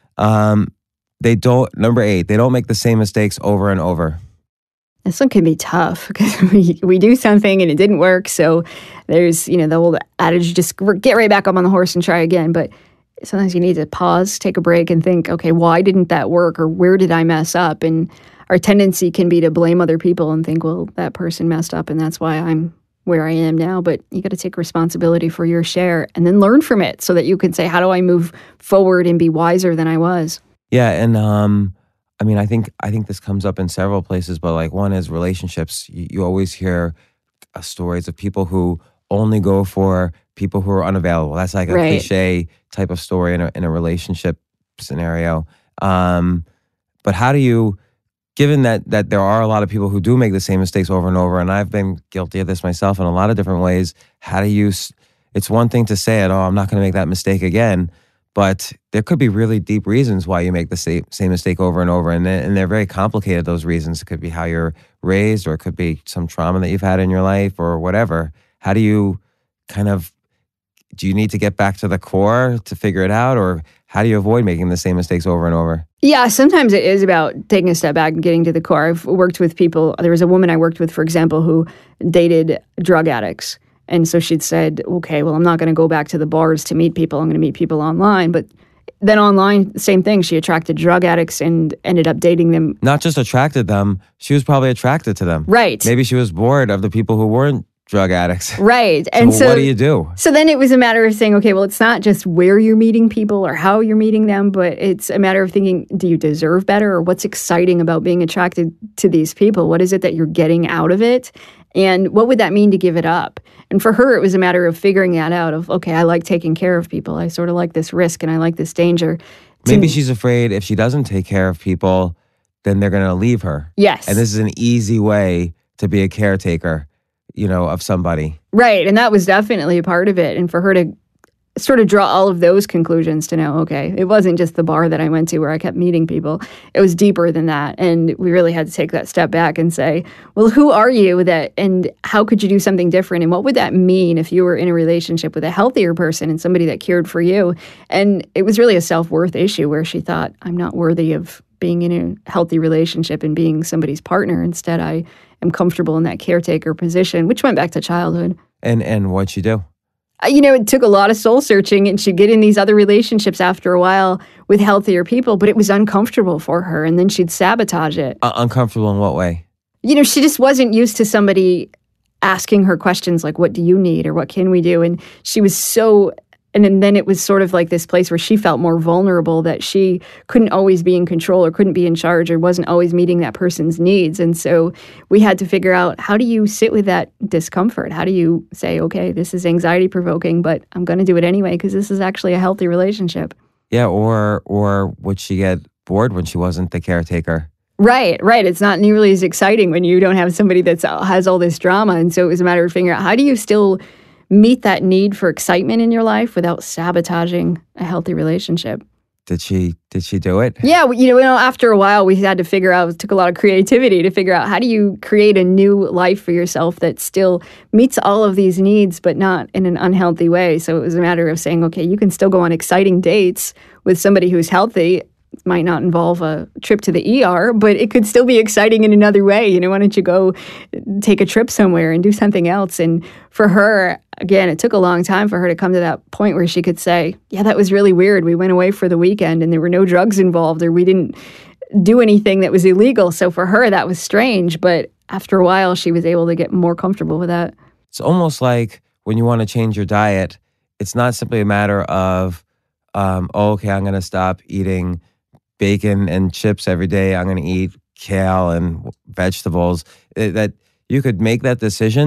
[SPEAKER 1] Um, they don't, number eight, they don't make the same mistakes over and over.
[SPEAKER 3] This one can be tough because we, we do something and it didn't work. So there's, you know, the old adage, just get right back up on the horse and try again. But sometimes you need to pause, take a break and think, okay, why didn't that work? Or where did I mess up? And our tendency can be to blame other people and think, well, that person messed up and that's why I'm where I am now. But you got to take responsibility for your share and then learn from it so that you can say, how do I move forward and be wiser than I was?
[SPEAKER 1] Yeah. And, um, I mean, I think I think this comes up in several places, but like one is relationships. You, you always hear uh, stories of people who only go for people who are unavailable. That's like a
[SPEAKER 3] Right.
[SPEAKER 1] cliche type of story in a, in a relationship scenario. Um, but how do you, given that that there are a lot of people who do make the same mistakes over and over, and I've been guilty of this myself in a lot of different ways, how do you, s- it's one thing to say it, oh, I'm not going to make that mistake again, but there could be really deep reasons why you make the same, same mistake over and over. And, they- and they're very complicated, those reasons. It could be how you're raised, or it could be some trauma that you've had in your life or whatever. How do you kind of, do you need to get back to the core to figure it out? Or how do you avoid making the same mistakes over and over?
[SPEAKER 3] Yeah, sometimes it is about taking a step back and getting to the core. I've worked with people. There was a woman I worked with, for example, who dated drug addicts. And so she'd said, okay, well, I'm not going to go back to the bars to meet people. I'm going to meet people online. But then online, same thing. She attracted drug addicts and ended up dating them.
[SPEAKER 1] Not just attracted them, she was probably attracted to them.
[SPEAKER 3] Right.
[SPEAKER 1] Maybe she was bored of the people who weren't drug addicts.
[SPEAKER 3] Right.
[SPEAKER 1] And
[SPEAKER 3] And
[SPEAKER 1] so,
[SPEAKER 3] so
[SPEAKER 1] what do you do?
[SPEAKER 3] So then it was a matter of saying, okay, well, it's not just where you're meeting people or how you're meeting them, but it's a matter of thinking, do you deserve better? Or what's exciting about being attracted to these people? What is it that you're getting out of it? And what would that mean to give it up? And for her, it was a matter of figuring that out of, okay, I like taking care of people. I sort of like this risk and I like this danger. To-
[SPEAKER 1] Maybe she's afraid if she doesn't take care of people, then they're going to leave her.
[SPEAKER 3] Yes.
[SPEAKER 1] And this is an easy way to be a caretaker, you know, of somebody.
[SPEAKER 3] Right. And that was definitely a part of it. And for her to sort of draw all of those conclusions to know, okay, it wasn't just the bar that I went to where I kept meeting people. It was deeper than that. And we really had to take that step back and say, well, who are you that, and how could you do something different? And what would that mean if you were in a relationship with a healthier person and somebody that cared for you? And it was really a self-worth issue where she thought, I'm not worthy of being in a healthy relationship and being somebody's partner. Instead, I am comfortable in that caretaker position, which went back to childhood.
[SPEAKER 1] And and what'd she do?
[SPEAKER 3] Uh, You know, it took a lot of soul searching, and she'd get in these other relationships after a while with healthier people, but it was uncomfortable for her, and then she'd sabotage it.
[SPEAKER 1] Uh, uncomfortable in what way?
[SPEAKER 3] You know, she just wasn't used to somebody asking her questions like, what do you need or what can we do? And she was so, and then, then it was sort of like this place where she felt more vulnerable, that she couldn't always be in control or couldn't be in charge or wasn't always meeting that person's needs. And so we had to figure out, how do you sit with that discomfort? How do you say, okay, this is anxiety provoking, but I'm going to do it anyway because this is actually a healthy relationship.
[SPEAKER 1] Yeah, or or would she get bored when she wasn't the caretaker?
[SPEAKER 3] Right, right. It's not nearly as exciting when you don't have somebody that has all this drama. And so it was a matter of figuring out, how do you still meet that need for excitement in your life without sabotaging a healthy relationship?
[SPEAKER 1] Did she did she do it?
[SPEAKER 3] Yeah, you know, you know, after a while, we had to figure out, it took a lot of creativity to figure out, how do you create a new life for yourself that still meets all of these needs, but not in an unhealthy way. So it was a matter of saying, okay, you can still go on exciting dates with somebody who's healthy. It might not involve a trip to the E R, but it could still be exciting in another way. You know, why don't you go take a trip somewhere and do something else? And for her, again, it took a long time for her to come to that point where she could say, yeah, that was really weird. We went away for the weekend and there were no drugs involved, or we didn't do anything that was illegal. So for her, that was strange. But after a while, she was able to get more comfortable with that.
[SPEAKER 1] It's almost like when you want to change your diet, it's not simply a matter of, um, oh, okay, I'm going to stop eating bacon and chips every day. I'm going to eat kale and vegetables. It, that you could make that decision,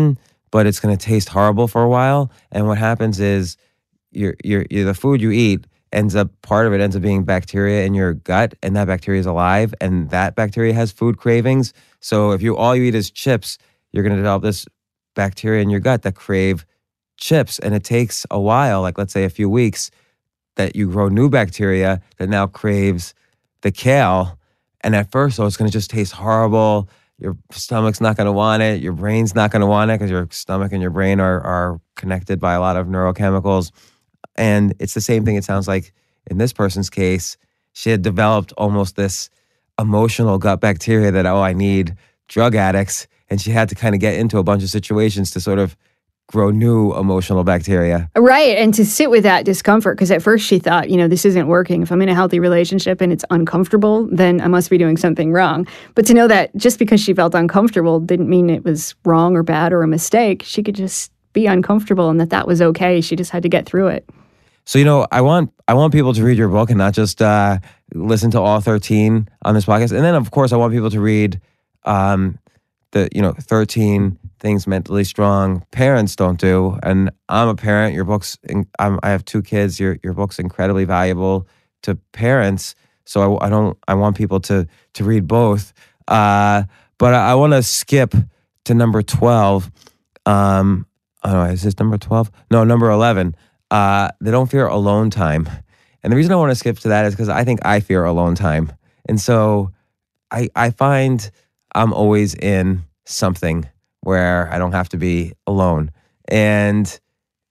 [SPEAKER 1] but it's going to taste horrible for a while. And what happens is your your the food you eat ends up, part of it ends up being bacteria in your gut, and that bacteria is alive, and that bacteria has food cravings. So if you all you eat is chips, you're going to develop this bacteria in your gut that crave chips, and it takes a while, like let's say a few weeks, that you grow new bacteria that now craves the kale. And at first, oh, it's going to just taste horrible. Your stomach's not going to want it. Your brain's not going to want it because your stomach and your brain are are connected by a lot of neurochemicals. And it's the same thing, it sounds like, in this person's case. She had developed almost this emotional gut bacteria that, oh, I need drug addicts. And she had to kind of get into a bunch of situations to sort of grow new emotional bacteria.
[SPEAKER 3] Right. And to sit with that discomfort, because at first she thought, you know, this isn't working. If I'm in a healthy relationship and it's uncomfortable, then I must be doing something wrong. But to know that just because she felt uncomfortable didn't mean it was wrong or bad or a mistake. She could just be uncomfortable and that that was okay. She just had to get through it.
[SPEAKER 1] So, you know, I want I want people to read your book and not just uh, listen to all thirteen on this podcast. And then, of course, I want people to read um, the, you know, thirteen things mentally strong parents don't do. And I'm a parent. Your book's, I'm, I have two kids. Your your book's incredibly valuable to parents. So I, I don't, I want people to to read both. Uh, but I, I want to skip to number twelve. Um, I don't know, is this number twelve? No, number eleven. Uh, they don't fear alone time. And the reason I want to skip to that is because I think I fear alone time. And so I I find I'm always in something where I don't have to be alone. And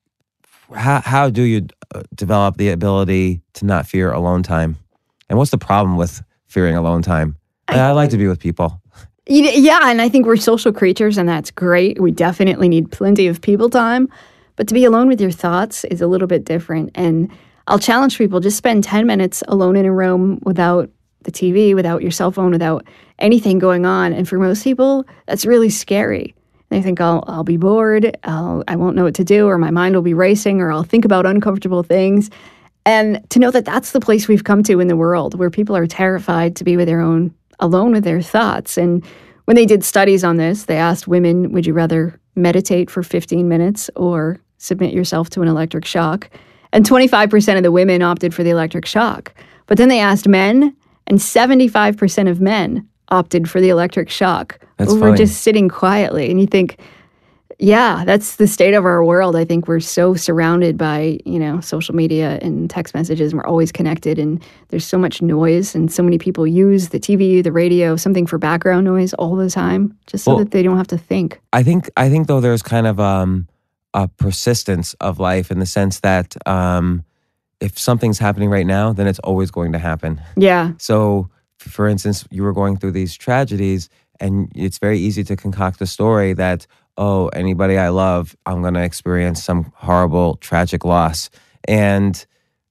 [SPEAKER 1] how how do you develop the ability to not fear alone time? And what's the problem with fearing alone time? I, I like to be with people.
[SPEAKER 3] Yeah, and I think we're social creatures, and that's great. We definitely need plenty of people time. But to be alone with your thoughts is a little bit different. And I'll challenge people, just spend ten minutes alone in a room without the T V, without your cell phone, without anything going on. And for most people, that's really scary. They think, I'll, I'll be bored, I'll, I won't know what to do, or my mind will be racing, or I'll think about uncomfortable things. And to know that that's the place we've come to in the world, where people are terrified to be with their own, alone with their thoughts. And when they did studies on this, they asked women, would you rather meditate for fifteen minutes or submit yourself to an electric shock? And twenty-five percent of the women opted for the electric shock. But then they asked men, and seventy-five percent of men opted for the electric shock
[SPEAKER 1] That's
[SPEAKER 3] over
[SPEAKER 1] funny.
[SPEAKER 3] just sitting quietly. And you think, yeah, that's the state of our world. I think we're so surrounded by, you know, social media and text messages, and we're always connected, and there's so much noise, and so many people use the T V, the radio, something for background noise all the time, just so
[SPEAKER 1] Well,
[SPEAKER 3] that they don't have to think.
[SPEAKER 1] I think I think though there's kind of um, a persistence of life in the sense that um, if something's happening right now, then it's always going to happen.
[SPEAKER 3] Yeah.
[SPEAKER 1] So, for instance, you were going through these tragedies, and it's very easy to concoct a story that, oh, anybody I love, I'm going to experience some horrible, tragic loss. And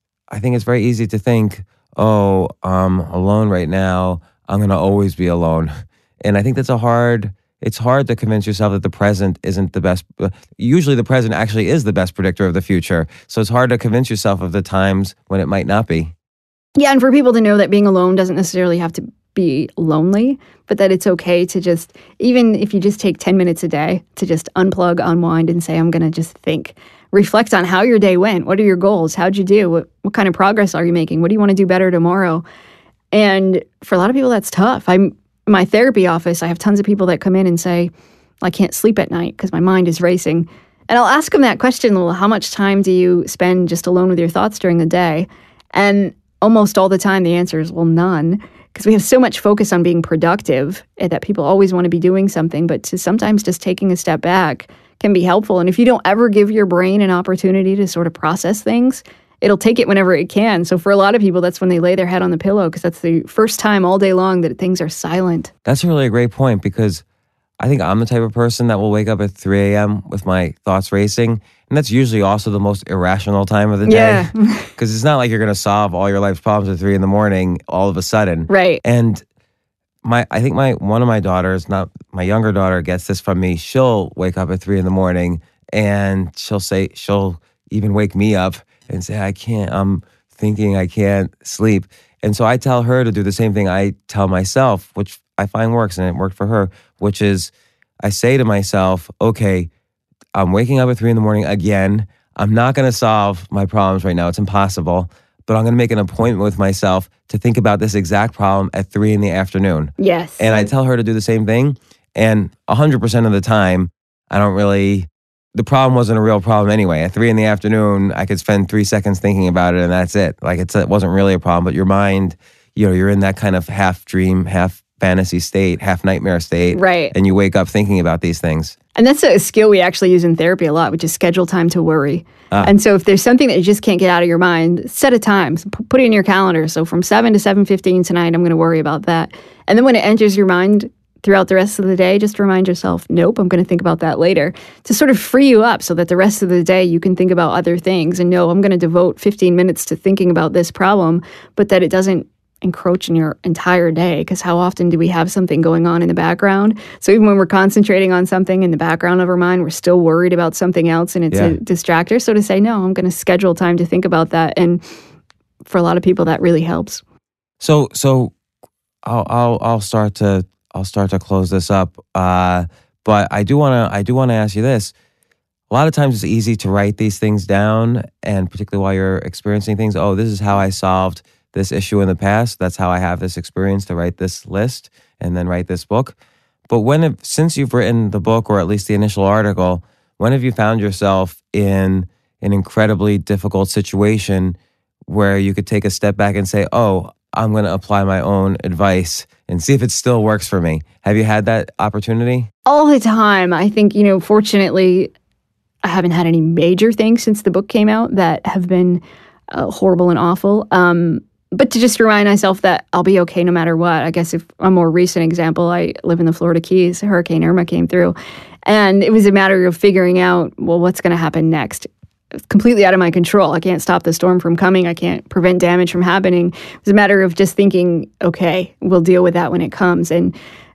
[SPEAKER 1] I think it's very easy to think, oh, I'm alone right now, I'm going to always be alone. And I think that's a hard, it's hard to convince yourself that the present isn't the best. Usually the present actually is the best predictor of the future. So it's hard to convince yourself of the times when it might not be.
[SPEAKER 3] Yeah, and for people to know that being alone doesn't necessarily have to be lonely, but that it's okay to just, even if you just take ten minutes a day, to just unplug, unwind, and say, I'm going to just think. Reflect on how your day went. What are your goals? How'd you do? What, what kind of progress are you making? What do you want to do better tomorrow? And for a lot of people, that's tough. I'm in my therapy office, I have tons of people that come in and say, I can't sleep at night because my mind is racing. And I'll ask them that question, well, how much time do you spend just alone with your thoughts during the day? And almost all the time, the answer is, well, none. Because we have so much focus on being productive that people always want to be doing something, but to sometimes just taking a step back can be helpful. And if you don't ever give your brain an opportunity to sort of process things, it'll take it whenever it can. So for a lot of people, that's when they lay their head on the pillow, because that's the first time all day long that things are silent.
[SPEAKER 1] That's really a great point, because I think I'm the type of person that will wake up at three a.m. with my thoughts racing. And that's usually also the most irrational time of the day.
[SPEAKER 3] Yeah.
[SPEAKER 1] Because it's not like you're going to solve all your life's problems at three in the morning all of a sudden.
[SPEAKER 3] Right.
[SPEAKER 1] And my, I think my one of my daughters, not my younger daughter, gets this from me. She'll wake up at three in the morning and she'll say, she'll even wake me up and say, I can't, I'm thinking I can't sleep. And so I tell her to do the same thing I tell myself, which I find works, and it worked for her, which is I say to myself, okay, I'm waking up at three in the morning again. I'm not going to solve my problems right now. It's impossible. But I'm going to make an appointment with myself to think about this exact problem at three in the afternoon.
[SPEAKER 3] Yes.
[SPEAKER 1] And I tell her to do the same thing. And one hundred percent of the time, I don't really, the problem wasn't a real problem anyway. At three in the afternoon, I could spend three seconds thinking about it and that's it. Like it's, it wasn't really a problem, but your mind, you know, you're in that kind of half dream, half fantasy state, half nightmare state.
[SPEAKER 3] Right.
[SPEAKER 1] And you wake up thinking about these things.
[SPEAKER 3] And that's a skill we actually use in therapy a lot, which is schedule time to worry.
[SPEAKER 1] Ah.
[SPEAKER 3] And so if there's something that you just can't get out of your mind, set a time. So p- put it in your calendar. So from seven to seven fifteen tonight, I'm going to worry about that. And then when it enters your mind throughout the rest of the day, just remind yourself, nope, I'm going to think about that later, to sort of free you up so that the rest of the day you can think about other things. And no, I'm going to devote fifteen minutes to thinking about this problem, but that it doesn't encroach in your entire day, because how often do we have something going on in the background? So even when we're concentrating on something in the background of our mind, we're still worried about something else and it's
[SPEAKER 1] Yeah.
[SPEAKER 3] a distractor. So to say, no, I'm going to schedule time to think about that. And for a lot of people, that really helps.
[SPEAKER 1] So, so I'll, I'll, I'll start to, I'll start to close this up. Uh, but I do want to, I do want to ask you this. A lot of times it's easy to write these things down, and particularly while you're experiencing things, oh, this is how I solved this issue in the past. That's how I have this experience to write this list and then write this book. But when, have, since you've written the book, or at least the initial article, when have you found yourself in an incredibly difficult situation where you could take a step back and say, oh, I'm going to apply my own advice and see if it still works for me? Have you had that opportunity?
[SPEAKER 3] All the time. I think, you know, fortunately, I haven't had any major things since the book came out that have been uh, horrible and awful. Um, But to just remind myself that I'll be okay no matter what. I guess if a more recent example, I live in the Florida Keys. Hurricane Irma came through. And it was a matter of figuring out, well, what's going to happen next? It's completely out of my control. I can't stop the storm from coming. I can't prevent damage from happening. It was a matter of just thinking, okay, we'll deal with that when it comes. And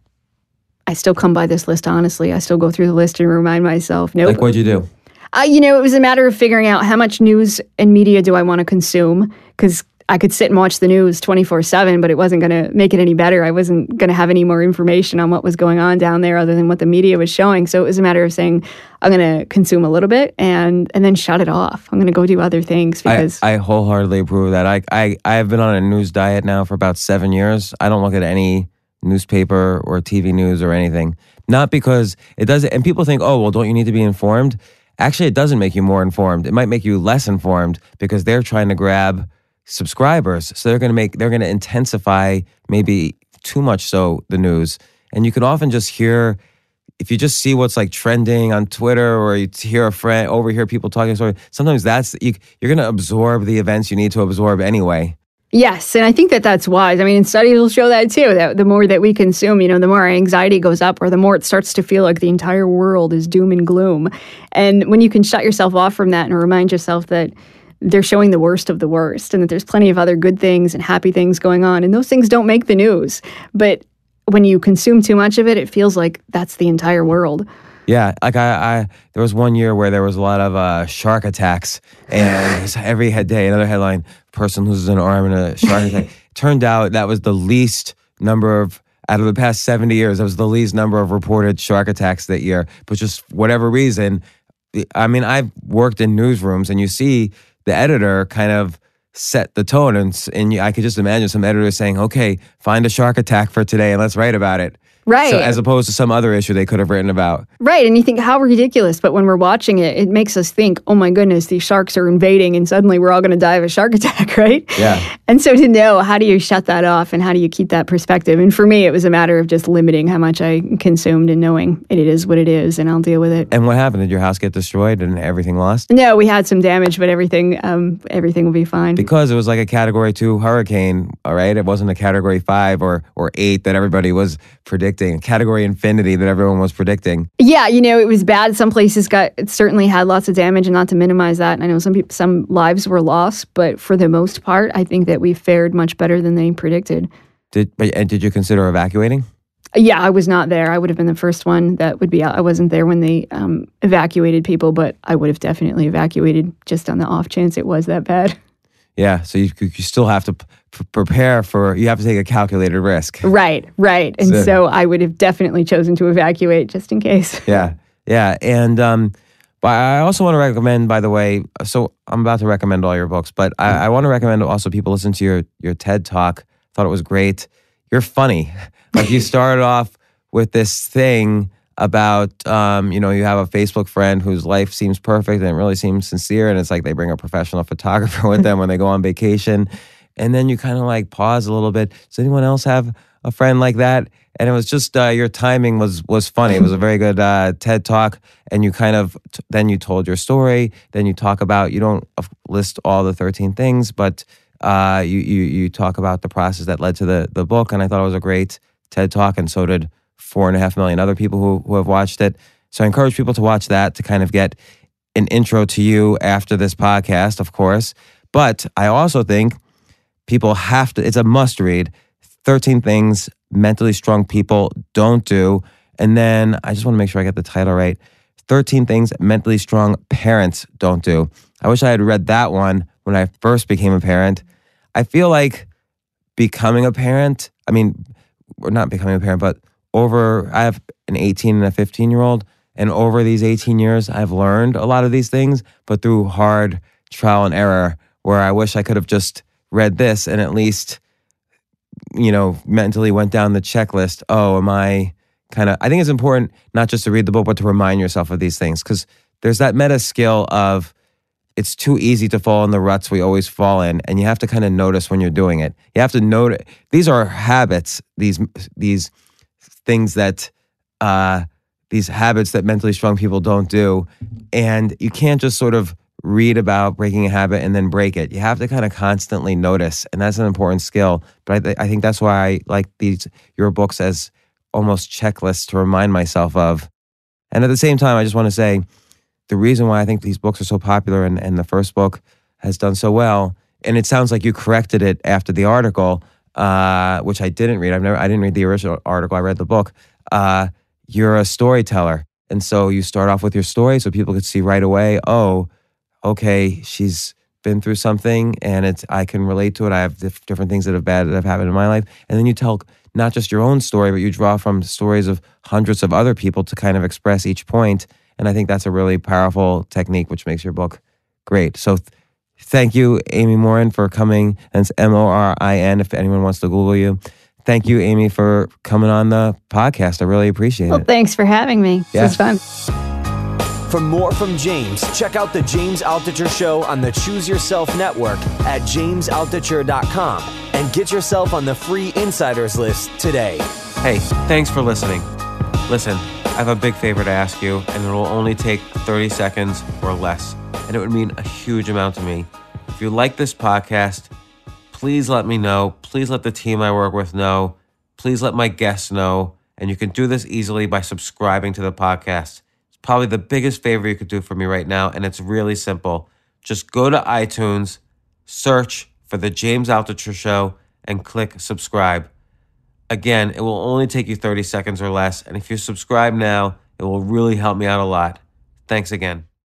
[SPEAKER 3] I still come by this list, honestly. I still go through the list and remind myself, nope.
[SPEAKER 1] Like, what'd you do?
[SPEAKER 3] Uh, you know, it was a matter of figuring out how much news and media do I want to consume, because I could sit and watch the news twenty-four seven, but it wasn't going to make it any better. I wasn't going to have any more information on what was going on down there other than what the media was showing. So it was a matter of saying, I'm going to consume a little bit and and then shut it off. I'm going to go do other things because...
[SPEAKER 1] I, I wholeheartedly approve of that. I, I, I have been on a news diet now for about seven years. I don't look at any newspaper or T V news or anything. Not because it doesn't... And people think, oh, well, don't you need to be informed? Actually, it doesn't make you more informed. It might make you less informed because they're trying to grab subscribers. So they're going to make, they're going to intensify, maybe too much so, the news. And you can often just hear, if you just see what's like trending on Twitter, or you hear a friend, overhear people talking, so sometimes that's, you, you're going to absorb the events you need to absorb anyway.
[SPEAKER 3] Yes, and I think that that's wise. I mean, and studies will show that too, that the more that we consume, you know, the more our anxiety goes up, or the more it starts to feel like the entire world is doom and gloom. And when you can shut yourself off from that and remind yourself that they're showing the worst of the worst and that there's plenty of other good things and happy things going on, and those things don't make the news. But when you consume too much of it, it feels like that's the entire world.
[SPEAKER 1] Yeah, like I, I, there was one year where there was a lot of uh, shark attacks, and every head day, another headline: person loses an arm in a shark attack. Turned out that was the least number of, out of the past seventy years, that was the least number of reported shark attacks that year. But just for whatever reason, I mean, I've worked in newsrooms, and you see the editor kind of set the tone, and and I could just imagine some editors saying, "Okay, find a shark attack for today, and let's write about it."
[SPEAKER 3] Right.
[SPEAKER 1] So as opposed to some other issue they could have written about.
[SPEAKER 3] Right. And you think, how ridiculous. But when we're watching it, it makes us think, oh my goodness, these sharks are invading and suddenly we're all going to die of a shark attack, right?
[SPEAKER 1] Yeah.
[SPEAKER 3] And so to know, how do you shut that off and how do you keep that perspective? And for me, it was a matter of just limiting how much I consumed and knowing it is what it is and I'll deal with it.
[SPEAKER 1] And what happened? Did your house get destroyed and everything lost?
[SPEAKER 3] No, we had some damage, but everything um, everything will be fine.
[SPEAKER 1] Because it was like a category two hurricane, all right? It wasn't a category five or, or eight that everybody was predicting. Category infinity that everyone was predicting.
[SPEAKER 3] Yeah, you know, it was bad. Some places got, it certainly had lots of damage, and not to minimize that. And I know some people, some lives were lost, but for the most part, I think that we fared much better than they predicted.
[SPEAKER 1] Did and did you consider evacuating?
[SPEAKER 3] Yeah, I was not there. I would have been the first one that would be out. I wasn't there when they um, evacuated people, but I would have definitely evacuated just on the off chance it was that bad.
[SPEAKER 1] Yeah, so you you still have to p- prepare for, you have to take a calculated risk.
[SPEAKER 3] Right, right. And so, so I would have definitely chosen to evacuate just in case.
[SPEAKER 1] Yeah, yeah. And um, But I also want to recommend, by the way, so I'm about to recommend all your books, but I, I want to recommend also people listen to your your TED Talk. Thought it was great. You're funny. Like you started off with this thing about, um, you know, you have a Facebook friend whose life seems perfect and it really seems sincere. And it's like they bring a professional photographer with them when they go on vacation. And then you kind of like pause a little bit. Does anyone else have a friend like that? And it was just, uh, your timing was was funny. It was a very good uh, TED Talk. And you kind of, t- then you told your story. Then you talk about, you don't list all the thirteen things, but uh, you, you you talk about the process that led to the, the book. And I thought it was a great TED Talk. And so did four and a half million other people who, who have watched it. So I encourage people to watch that to kind of get an intro to you after this podcast, of course. But I also think people have to, it's a must read, thirteen Things Mentally Strong People Don't Do. And then I just want to make sure I get the title right. thirteen Things Mentally Strong Parents Don't Do. I wish I had read that one when I first became a parent. I feel like becoming a parent, I mean, we're not becoming a parent, but over, I have an eighteen and a fifteen year old. And over these eighteen years, I've learned a lot of these things, but through hard trial and error, where I wish I could have just read this and at least, you know, mentally went down the checklist. Oh, am I kind of, I think it's important not just to read the book, but to remind yourself of these things. Because there's that meta skill of it's too easy to fall in the ruts we always fall in. And you have to kind of notice when you're doing it. You have to notice, these are habits, these, these things that, uh, these habits that mentally strong people don't do. And you can't just sort of read about breaking a habit and then break it. You have to kind of constantly notice, and that's an important skill. But I, th- I think that's why I like these your books as almost checklists to remind myself of. And at the same time, I just want to say the reason why I think these books are so popular and, and the first book has done so well, and it sounds like you corrected it after the article, uh, which I didn't read. I've never, I didn't read the original article. I read the book. Uh, you're a storyteller, and so you start off with your story so people could see right away, oh, okay, she's been through something and it's I can relate to it. I have diff- different things that have bad that have happened in my life. And then you tell not just your own story, but you draw from stories of hundreds of other people to kind of express each point. And I think that's a really powerful technique, which makes your book great. So th- thank you, Amy Morin, for coming. And it's M O R I N if anyone wants to Google you. Thank you, Amy, for coming on the podcast. I really appreciate
[SPEAKER 3] well,
[SPEAKER 1] it.
[SPEAKER 3] Well, thanks for having me.
[SPEAKER 1] Yeah.
[SPEAKER 3] This was
[SPEAKER 2] fun. For more from James, check out the James Altucher Show on the Choose Yourself Network at james altucher dot com and get yourself on the free insiders list today.
[SPEAKER 1] Hey, thanks for listening. Listen, I have a big favor to ask you, and it will only take thirty seconds or less, and it would mean a huge amount to me. If you like this podcast, please let me know. Please let the team I work with know. Please let my guests know. And you can do this easily by subscribing to the podcast. It's probably the biggest favor you could do for me right now, and it's really simple. Just go to iTunes, search for The James Altucher Show, and click subscribe. Again, it will only take you thirty seconds or less, and if you subscribe now, it will really help me out a lot. Thanks again.